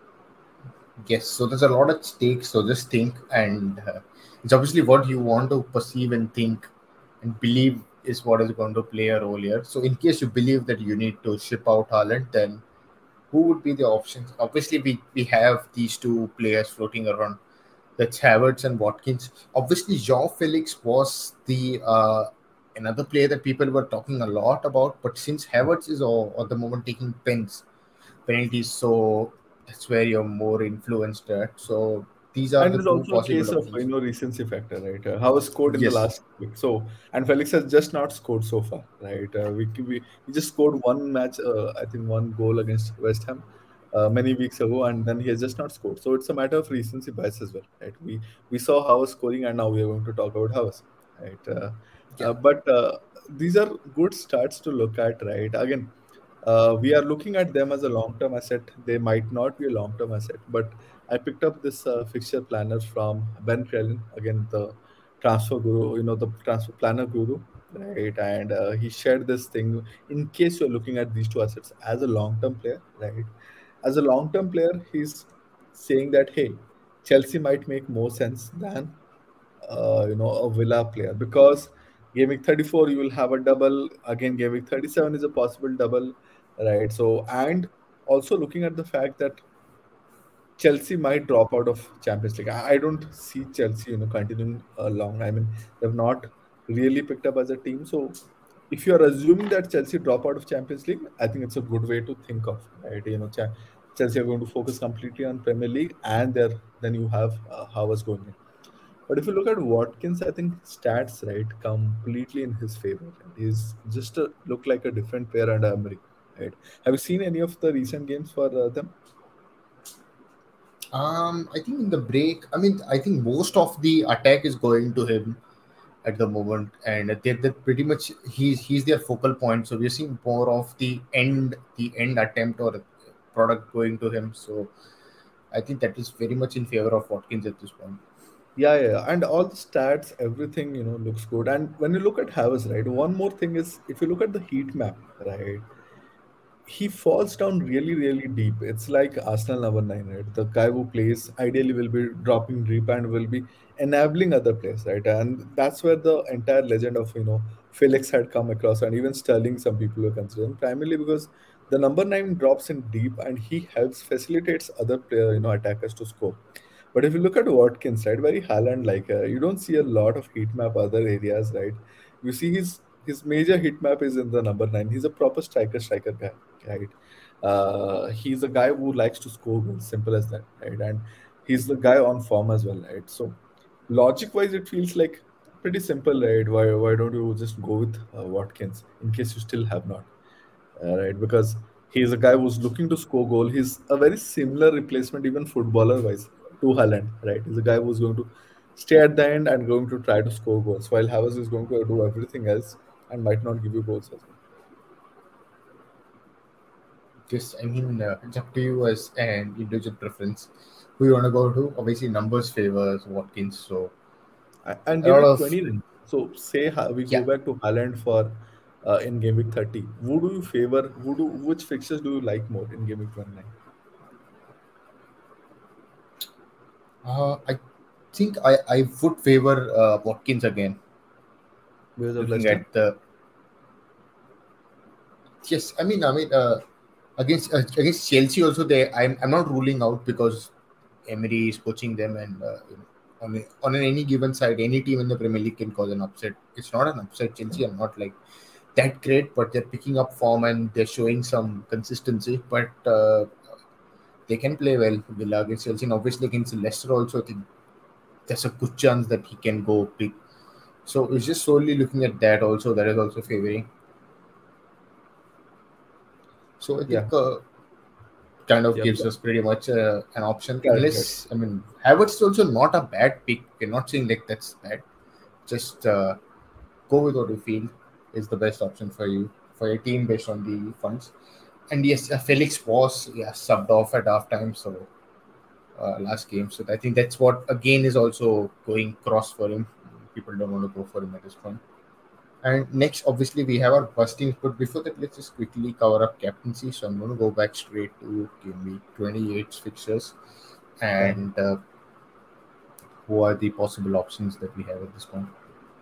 yes, so there's a lot at stake. So just think, and uh, it's obviously what you want to perceive and think and believe is what is going to play a role here. So in case you believe that you need to ship out Haaland, then who would be the options? Obviously, we, we have these two players floating around. That's Havertz and Watkins. Obviously, Joao Felix was the uh, another player that people were talking a lot about. But since Havertz is all, at the moment taking pens penalties, so that's where you're more influenced at. So these are And the there's two also a possible case of you options. know recency factor, right? Uh, Howard scored in the Yes. last week, so and Felix has just not scored so far, right? Uh, we, we he just scored one match, uh, I think one goal against West Ham uh, many weeks ago, and then he has just not scored. So it's a matter of recency bias as well, right? We we saw Howard scoring, and now we are going to talk about Howard, right? Uh, Yeah. uh, but uh, these are good starts to look at, right? Again, uh, we are looking at them as a long-term asset. They might not be a long-term asset, but I picked up this uh, fixture planner from Ben Crellin, again the transfer guru, you know, the transfer planner guru, right? And uh, he shared this thing. In case you're looking at these two assets as a long-term player, right? As a long-term player, he's saying that hey, Chelsea might make more sense than uh, you know a Villa player, because game week thirty-four you will have a double. Again, game week thirty-seven is a possible double, right? So and also looking at the fact that Chelsea might drop out of Champions League. I I don't see Chelsea, you know, continuing uh, long. I mean, they've not really picked up as a team. So, if you are assuming that Chelsea drop out of Champions League, I think it's a good way to think of, right? You know, Ch- Chelsea are going to focus completely on Premier League, and there then you have uh, Havertz going in. But if you look at Watkins, I think stats right completely in his favor. Right? He's just a, look like a different player under Emery. Right? Have you seen any of the recent games for uh, them? Um, I think in the break, I mean, I think most of the attack is going to him at the moment, and they're, they're pretty much he's he's their focal point. So we're seeing more of the end, the end attempt or product going to him. So I think that is very much in favor of Watkins at this point. Yeah, yeah, yeah. And all the stats, everything you know looks good. And when you look at Havas, right, one more thing is if you look at the heat map, right, he falls down really, really deep. It's like Arsenal number nine, right? The guy who plays ideally will be dropping deep and will be enabling other players, right? And that's where the entire legend of you know Felix had come across, and even Sterling, some people were considering primarily because the number nine drops in deep and he helps facilitates other player, you know, attackers to score. But if you look at Watkins, right, very Haaland like, uh, you don't see a lot of heat map other areas, right? You see his his major heat map is in the number nine. He's a proper striker striker guy, right? Uh, he's a guy who likes to score goals, simple as that, right? And he's the guy on form as well, right? So logic wise, it feels like pretty simple, right? Why why don't you just go with uh, Watkins in case you still have not? Uh, right? Because he's a guy who's looking to score goal. He's a very similar replacement, even footballer wise, to Haaland, right? He's a guy who's going to stay at the end and going to try to score goals, while Havertz is going to do everything else and might not give you goals as well. Just, I mean, uh, it's up to you as an individual preference who you want to go to. Obviously, numbers favors Watkins, so A- And a game lot week of twenty-nine. So say ha- we go yeah. back to Haaland for uh, in game week thirty. Who do you favor? Who do which fixtures do you like more in game week twenty-nine? Uh, I think I I would favor uh, Watkins again. Because of Looking Leicester? at the yes, I mean, I mean, uh, against uh, against Chelsea also, they I'm I'm not ruling out because Emery is coaching them, and uh, you know, on a, on an any given side, any team in the Premier League can cause an upset. It's not an upset. Chelsea are not like that great, but they're picking up form and they're showing some consistency. But uh, they can play well. Villa against Chelsea, and obviously against Leicester also, I think there's a good chance that he can go big. So it's just solely looking at that also. That is also favoring. So I Yeah. think uh, kind of Yep. gives Yep. us pretty much uh, an option. Correct. Correct. Unless I mean, Havertz is also not a bad pick. We're not saying like that's bad. Just uh, go with what you feel is the best option for you for your team based on the funds. And yes, uh, Felix was yeah subbed off at halftime, so uh, last game. So I think that's what again is also going cross for him. People don't want to go for him at this point. And next, obviously, we have our bustings. But before that, let's just quickly cover up captaincy. So I'm going to go back straight to give me twenty-eight fixtures Sure. and uh, who are the possible options that we have at this point.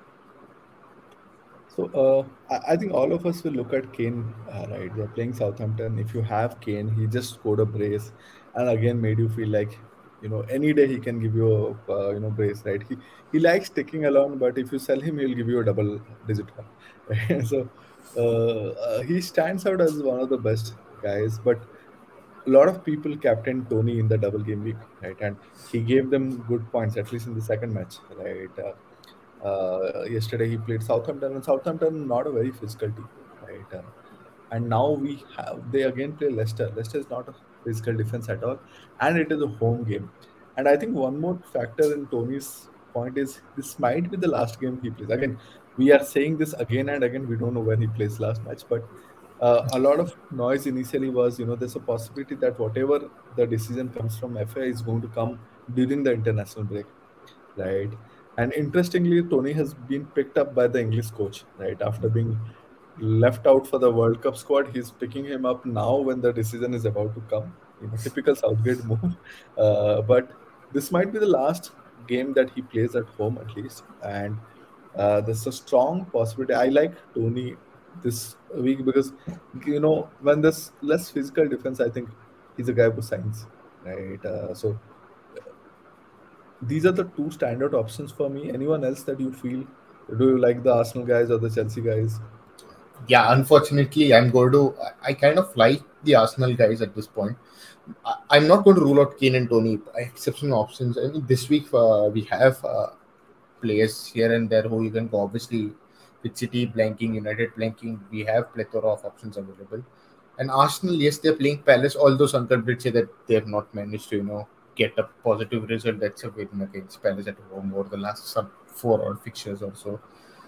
So uh, I, I think all of us will look at Kane, uh, right? They're playing Southampton. If you have Kane, he just scored a brace, and again made you feel like you know any day he can give you a uh, you know brace, right? He he likes sticking along, but if you sell him, he'll give you a double digit one. Right? So uh, uh, he stands out as one of the best guys, but a lot of people captained Tony in the double game week, right? And he gave them good points, at least in the second match, right? Uh, uh, yesterday he played Southampton, and Southampton not a very physical team, right? Uh, and now we have they again play Leicester. Leicester is not a physical defense at all, and it is a home game. And I think one more factor in Tony's point is this might be the last game he plays. Again, we are saying this again and again. We don't know when he plays last match, but uh, a lot of noise initially was, you know, there's a possibility that whatever the decision comes from F A is going to come during the international break, right? And interestingly, Tony has been picked up by the English coach, right? After being left out for the World Cup squad, he's picking him up now when the decision is about to come. You know, typical Southgate move. Uh, but this might be the last game that he plays at home, at least. And uh, there's a strong possibility. I like Tony this week because, you know, when there's less physical defense, I think he's a guy who signs, right? Uh, so these are the two standard options for me. Anyone else that you feel? Do you like the Arsenal guys or the Chelsea guys? Yeah, unfortunately, I'm going to. I I kind of like the Arsenal guys at this point. I, I'm not going to rule out Kane and Tony. Exceptional options. I mean, this week uh, we have uh, players here and there who you can go. Obviously, with City blanking, United blanking, we have plethora of options available. And Arsenal, yes, they're playing Palace, although Sankar did say that they have not managed to, you know, get a positive result. That's a win against Palace at home over the last some four odd fixtures or so.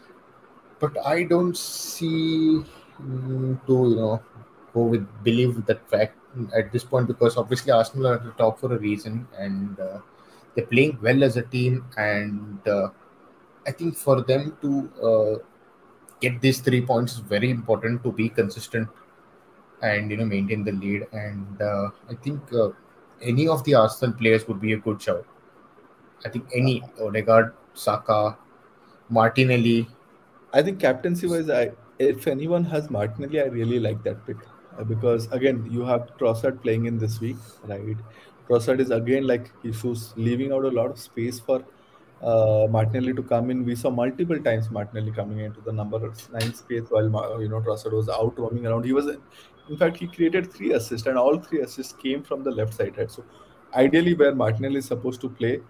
But I don't see mm, to, you know, go with believe that fact at this point, because obviously Arsenal are at the top for a reason, and uh, they're playing well as a team. And uh, I think for them to uh, get these three points is very important to be consistent and, you know, maintain the lead. And uh, I think uh, any of the Arsenal players would be a good shout. I think any Odegaard, Saka, Martinelli. I think captaincy wise, I if anyone has Martinelli, I really like that pick. Uh, because again you have Trossard playing in this week, right? Trossard is again like Jesus leaving out a lot of space for uh, Martinelli to come in. We saw multiple times Martinelli coming into the number nine space while Ma- you know Trossard was out roaming around. He was in fact he created three assists and all three assists came from the left side, right? So ideally where Martinelli is supposed to play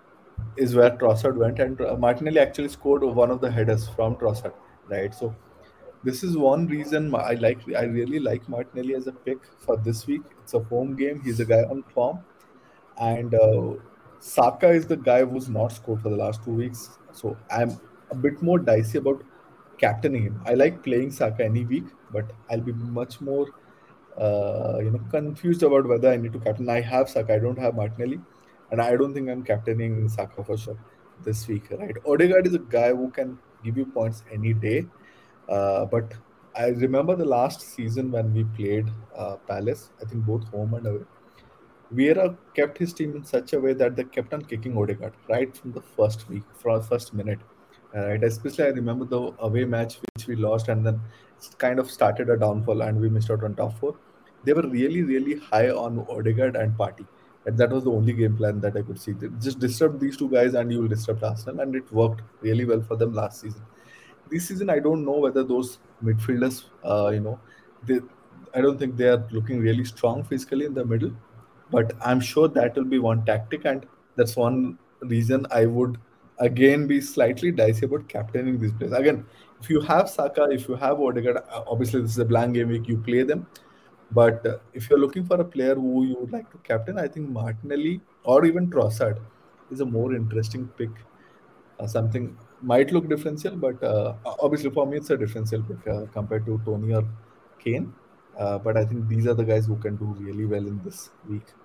is where Trossard went, and uh, Martinelli actually scored one of the headers from Trossard, right? So this is one reason ma- I like I really like Martinelli as a pick for this week. It's a home game. He's a guy on form, and uh, Saka is the guy who's not scored for the last two weeks. So I'm a bit more dicey about captaining him. I like playing Saka any week, but I'll be much more uh, you know confused about whether I need to captain. I have Saka. I don't have Martinelli, and I don't think I'm captaining Saka for sure this week. Right? Odegaard is a guy who can give you points any day, uh, but I remember the last season when we played uh, Palace. I think both home and away. Vieira kept his team in such a way that they kept on kicking Odegaard right from the first week, from the first minute. Uh, Right, especially I remember the away match which we lost, and then it kind of started a downfall, and we missed out on top four. They were really, really high on Odegaard and Party, and that was the only game plan that I could see. They just disrupt these two guys, and you will disrupt Arsenal, and it worked really well for them last season. This season, I don't know whether those midfielders, uh, you know, they, I don't think they are looking really strong physically in the middle, but I'm sure that will be one tactic, and that's one reason I would again be slightly dicey about captaining these players. Again, if you have Saka, if you have Odegaard, uh, obviously this is a blank game week, you play them. But uh, if you're looking for a player who you would like to captain, I think Martinelli or even Trossard is a more interesting pick. Uh, something might look differential, but uh, obviously for me it's a differential pick uh, compared to Tony or Kane. Uh, but I think these are the guys who can do really well in this week.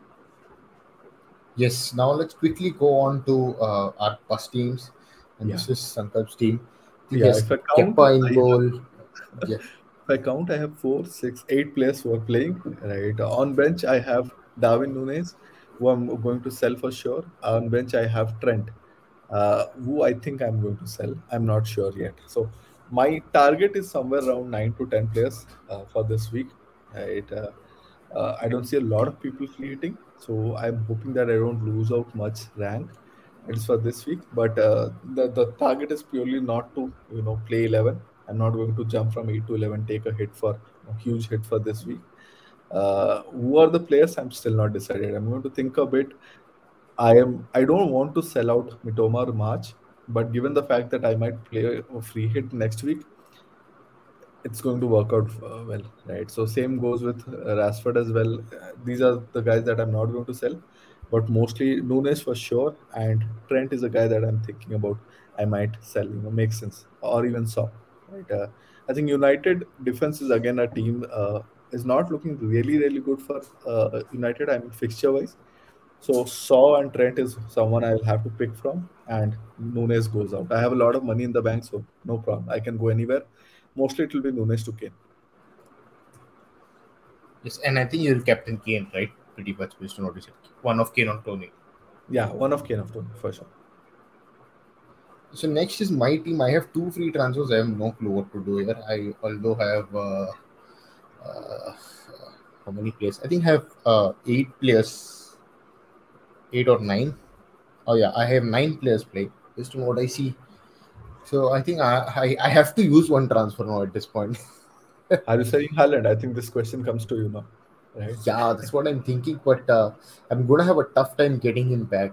Yes, now let's quickly go on to uh, our bus teams. And Yeah, this is Sankalp's team. I think he yeah. has If I count, Kepa in I goal. have. Yeah. If I count, I have four, six, eight players who are playing. Right on bench, I have Darwin Nunes, who I'm going to sell for sure. On bench, I have Trent, uh, who I think I'm going to sell. I'm not sure yet. So my target is somewhere around nine to ten players uh, for this week. Right. Uh, uh, I don't see a lot of people free hitting, so I'm hoping that I don't lose out much rank. It's for this week, but uh, the the target is purely not to you know play eleven. I'm not going to jump from eight to eleven, take a hit for a huge hit for this week. Uh, who are the players? I'm still not decided. I'm going to think a bit. I am. I don't want to sell out Mitoma or March, but given the fact that I might play a free hit next week, it's going to work out uh, well, right? So same goes with uh, Rashford as well. Uh, these are the guys that I'm not going to sell, but mostly Nunes for sure, and Trent is a guy that I'm thinking about. I might sell. You know, makes sense, or even Saw. Right? Uh, I think United defense is again a team uh, is not looking really really good for uh, United. I mean fixture wise. So Saw and Trent is someone I'll have to pick from, and Nunes goes out. I have a lot of money in the bank, so no problem. I can go anywhere. Mostly it will be Nunes to Kane. Yes, and I think you're Captain Kane, right? Pretty much based on what you said. One of Kane on Tony. Yeah, one of Kane of Tony for sure. So next is my team. I have two free transfers. I have no clue what to do here. I although have uh, uh, how many players? I think I have uh, eight players, eight or nine. Oh yeah, I have nine players playing. Based on what I see, so I think I, I I have to use one transfer now at this point. Are you saying Haaland? I think this question comes to you now, right? Yeah, that's what I'm thinking. But uh, I'm gonna have a tough time getting him back.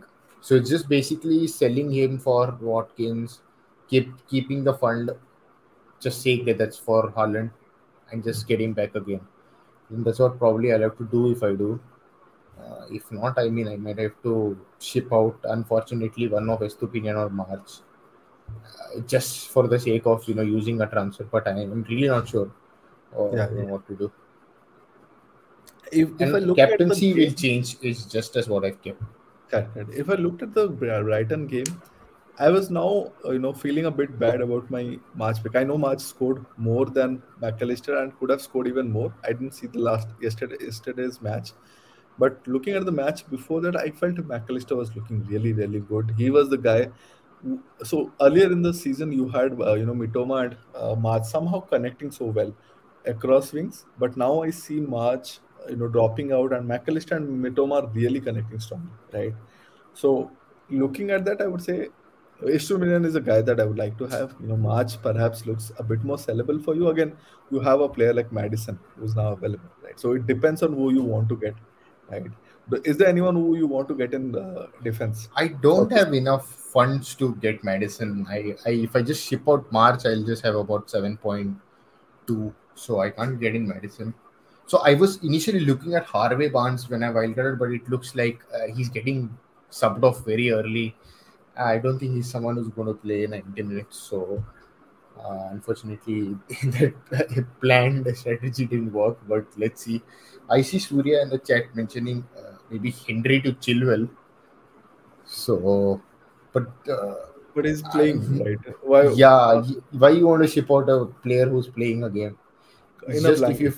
So it's just basically selling him for Watkins, keep keeping the fund, just saying that that's for Haaland, and just get him back again. And that's what probably I'll have to do if I do. Uh, if not, I mean, I might have to ship out, unfortunately, one of Estupinian or March, uh, just for the sake of you know using a transfer. But I am really not sure uh, Yeah, you know, yeah. what to do. If if I And look at the captaincy will game, change is just as what I've kept. correct, correct. If I looked at the Bri- Brighton game, I was now, uh, you know, feeling a bit bad about my March pick. I know March scored more than McAllister and could have scored even more. I didn't see the last yesterday yesterday's match, but looking at the match before that, I felt McAllister was looking really, really good. He was the guy. who- So earlier in the season, you had uh, you know Mitoma and uh, March somehow connecting so well across wings, but now I see March, uh, you know, dropping out, and McAllister and Mitoma are really connecting strongly, right? So looking at that, I would say Estupiñán is a guy that I would like to have. You know, March perhaps looks a bit more sellable for you. Again, you have a player like Madison who's now available, right? So it depends on who you want to get, right? But is there anyone who you want to get in the defense I for don't this? have enough funds to get Madison. I, I if I just ship out March, I'll just have about seven point two, so I can't get in Madison. So I was initially looking at Harvey Barnes when I wildcarded, but it looks like uh, he's getting subbed off very early. I don't think he's someone who's going to play ninety minutes. So uh, unfortunately, that planned strategy didn't work. But let's see. I see Surya in the chat mentioning uh, maybe Henry to Chilwell. So, but uh, But he's playing, I, right? Why yeah, uh, y- why you want to ship out a player who's playing a game? It's in a just if blanket? you,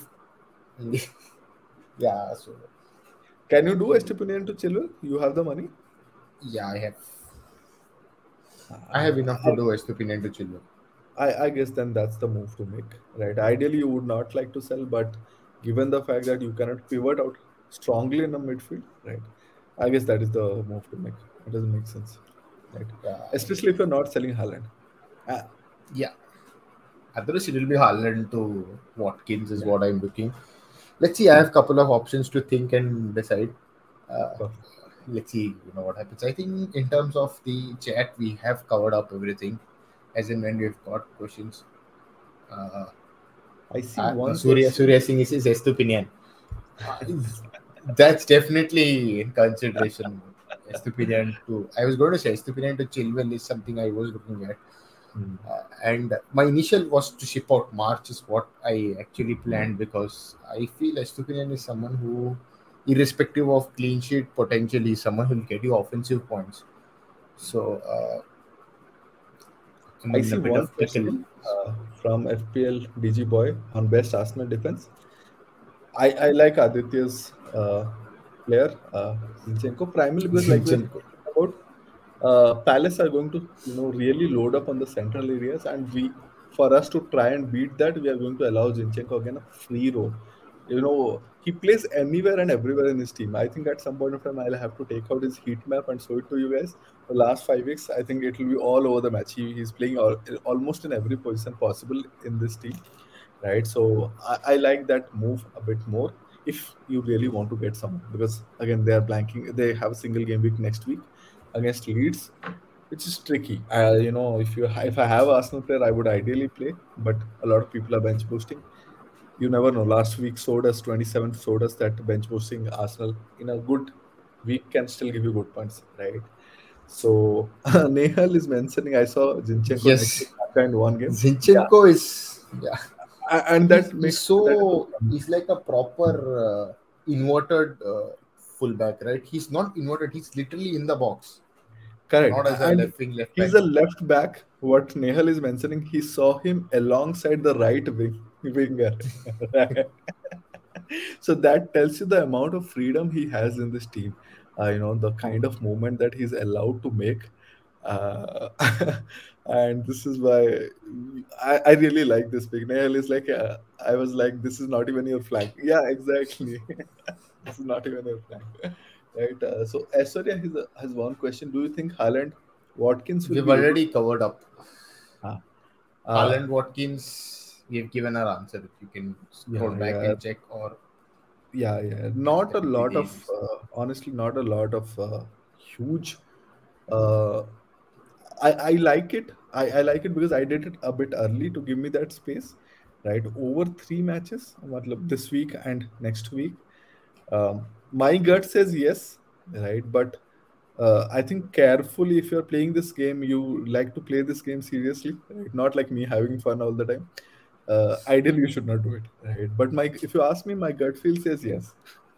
yeah. So Can you do Estupiñán to Chilwell? You have the money. yeah, I have, I have enough to Uh, do Estupinian to Chilwell. I, I guess then that's the move to make, right? Ideally, you would not like to sell, but given the fact that you cannot pivot out strongly in the midfield, right? I guess that is the move to make. It doesn't make sense, right? Yeah, Especially if you're not selling Haaland. Uh, yeah. Otherwise, it will be Haaland to Watkins is yeah, what I'm looking. Let's see. I have a couple of options to think and decide. Uh, perfect. let's see, you know what happens. I think in terms of the chat, we have covered up everything, as in when we've got questions. Uh, I see uh, one Surya question. Surya Singh is his Estupinian. Uh, that's definitely in consideration. Estupinian to I was going to say Estupinian to Chilwell is something I was looking at. Hmm. Uh, and my initial was to ship out March is what I actually planned because I feel Estupinian is someone who, irrespective of clean sheet, potentially is someone who will get you offensive points. So uh, I'm I in a see bit one of pickle. question uh, from F P L D G Boy on best Arsenal defense. I, I like Aditya's uh, player, uh, Zinchenko, primarily because, like we're Zinchenko. speaking about, uh, Palace are going to, you know, really load up on the central areas, and we, for us to try and beat that, we are going to allow Zinchenko again a free roam. You know, he plays anywhere and everywhere in his team. I think at some point of time I'll have to take out his heat map and show it to you guys. The last five weeks, I think it will be all over the match. He, he's playing all, almost in every position possible in this team, right? So I, I like that move a bit more if you really want to get someone, because again they are blanking. They have a single game week next week against Leeds, which is tricky. Uh, you know, if you if I have Arsenal player, I would ideally play, but a lot of people are bench boosting. You never know. Last week showed us twenty-seven showed us that bench boosting Arsenal in a good week can still give you good points, right? So Nehal is mentioning I saw Zinchenko next to Yes, Saka in one game. Yeah, Zinchenko is yeah. a- and He's that he's makes that is a so problem. he's like a proper uh, inverted uh, fullback, right? He's not inverted. He's literally in the box, Correct. not as A- a And left wing left he's back. a left back. What Nehal is mentioning, he saw him alongside the right wing winger. Right? So that tells you the amount of freedom he has in this team. Uh, you know, the kind of movement that he's allowed to make. Uh, and this is why I, I really like this pick. Nehal is like, uh, I was like, this is not even your flank. Yeah, exactly. This is not even your flank. Right. Uh, so Astoria has, has one question. Do you think Haaland Watkins will We've be able already covered up to? Uh, Haaland Watkins. We've given our answer. If you can scroll yeah, back yeah, and check, or yeah, yeah. Not a that will be lot the of, easiest. uh, honestly, not a lot of uh, huge. Uh, I, I like it. I, I like it because I did it a bit early to give me that space, right? Over three matches, matlab this week and next week. Um, my gut says yes, right? But uh, I think carefully, if you're playing this game, you like to play this game seriously, right? Not like me having fun all the time. Uh, ideally, you should not do it, right? But my, if you ask me, my gut feel says yes.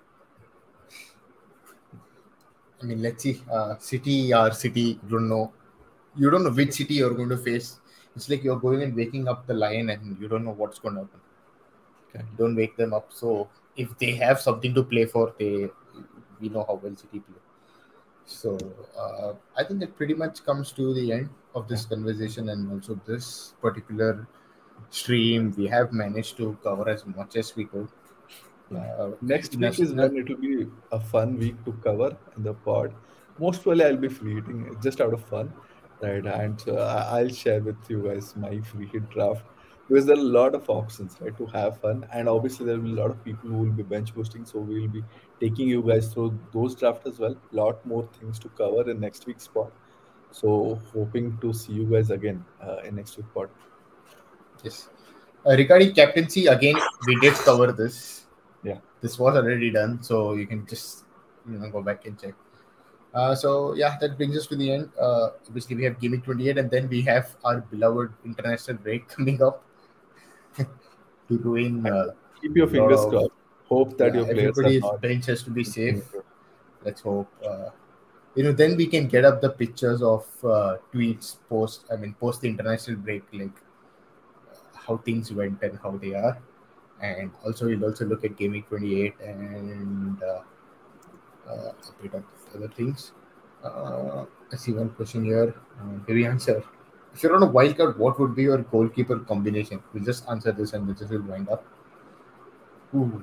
I mean, let's see. Uh, city or city, you don't know. You don't know which city you're going to face. It's like you're going and waking up the lion, and you don't know what's going to happen. Exactly. Don't wake them up. So if they have something to play for, they we know how well City play. So uh, I think that pretty much comes to the end of Yeah. this conversation and also this particular stream. We have managed to cover as much as we could. Yeah. Uh, Next in a, week is in a, when it will be a fun week to cover in the pod. Most probably I'll be free hitting just out of fun, right? And uh, I- I'll share with you guys my free hit draft because there are a lot of options, right, to have fun. And obviously there will be a lot of people who will be bench boosting, so we will be taking you guys through those draft as well. Lot more things to cover in next week's pod. So hoping to see you guys again uh, in next week pod. yes. Uh, regarding captaincy, again, we did cover this. Yeah. This was already done, so you can just you know go back and check. Uh, so yeah, that brings us to the end. Uh, obviously, we have Gaming twenty-eight, and then we have our beloved international break coming up to ruin And a keep your lot fingers of. crossed. Hope that Yeah, your players are everybody's not bench has to be looking safe. into it. Let's hope. Uh, you know, then we can get up the pictures of uh, tweets post. I mean, post the international break, like how things went and how they are, and also we'll also look at Gaming twenty-eight and uh, uh, a bit of other things. Uh, I see one question here. Uh, maybe answer. If you're on a wild card, what would be your goalkeeper combination? We'll just answer this and this will wind up. Ooh.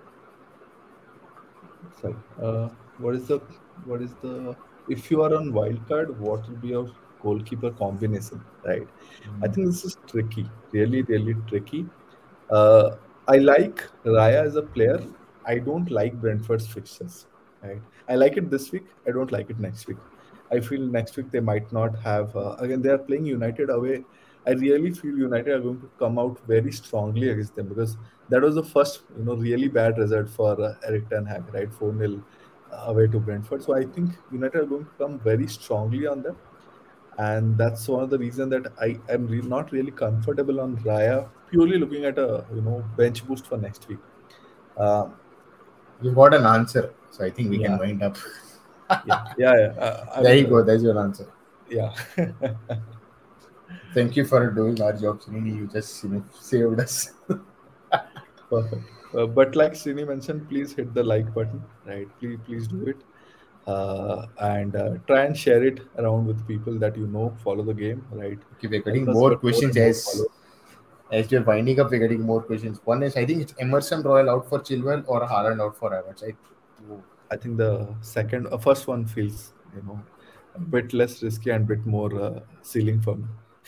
Sorry. Uh, what is the what is the if you are on wild card, what will be your goalkeeper combination? Right. I think this is tricky. Really, really tricky. Uh, I like Raya as a player. I don't like Brentford's fixtures. Right. I like it this week. I don't like it next week. I feel next week they might not have. Uh, again, they are playing United away. I really feel United are going to come out very strongly against them because that was the first, you know, really bad result for uh, Eric Ten Hag, right? four nil away to Brentford. So I think United are going to come very strongly on them. And that's one of the reasons that I am re- not really comfortable on Raya, purely looking at a, you know, bench boost for next week. Um, You got an answer, so I think we can yeah, wind up. yeah, yeah, yeah. Uh, I There mean, you uh, go. There's your answer. yeah. Thank you for doing our job, Srini. You just you know saved us. Perfect. Uh, but like Srini mentioned, please hit the like button, right? Please, please do it. Uh, and uh, try and share it around with people that you know follow the game, right? Okay, we're Help getting us more get more questions and more as followers. as we're winding up. We're getting more questions. One is I think it's Emerson Royal out for Chilwell or Haaland out for Havertz. I, I think the second, uh, first one feels, you know, a bit less risky and bit more uh, ceiling for me.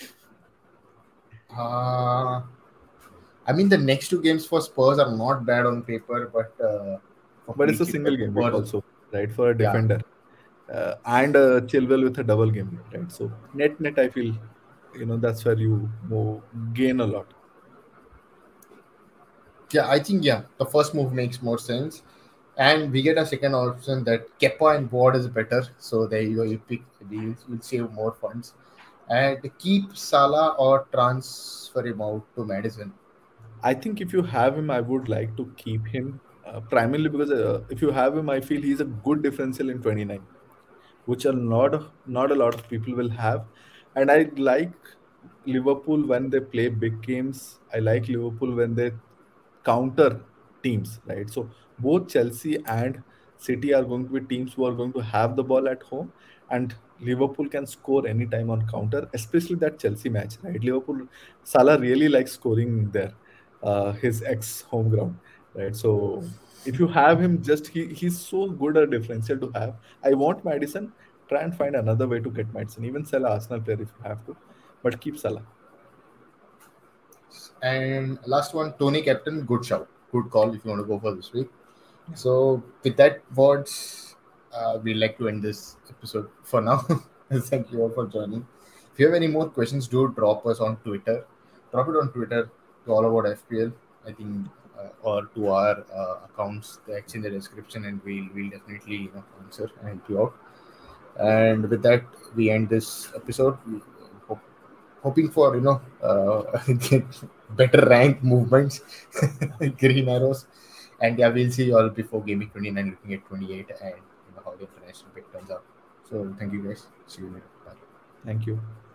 uh, I mean, the next two games for Spurs are not bad on paper, but uh, for But it's clean a sheet, single but game week for also, right? For a yeah, defender. Uh, and uh, Chilwell with a double game week, right? So net, net, I feel, you know, that's where you more gain a lot. yeah, I think yeah, the first move makes more sense, and we get a second option that Kepa and Ward is better. So there you go, you pick, you will save more funds, and keep Salah or transfer him out to Madison. I think if you have him, I would like to keep him uh, primarily because uh, if you have him, I feel he's a good differential in twenty-nine, which a lot of not a lot of people will have. And I like Liverpool when they play big games. I like Liverpool when they counter teams, right? So both Chelsea and City are going to be teams who are going to have the ball at home, and Liverpool can score anytime on counter, especially that Chelsea match, right? Liverpool, Salah really likes scoring there, uh, his ex home ground, right? So if you have him, just he he's so good a differential to have. I want Madison. Try and find another way to get Madison. Even sell Arsenal player if you have to, but keep Salah. And last one, Tony Captain, good shout, good call if you want to go for this week. Yeah. So with that words, uh, we'd like to end this episode for now. Thank you all for joining. If you have any more questions, do drop us on Twitter. Drop it on Twitter to all about F P L. I think, uh, or to our uh, accounts. That's in the description, and we'll we'll definitely you know answer and help you out. And with that, we end this episode. We hope, hoping for you know uh, better rank movements, green arrows, and yeah, we'll see you all before gaming twenty nine, looking at twenty eight, and you know how the international pick turns out. So thank you guys. See you later. Bye. Thank you.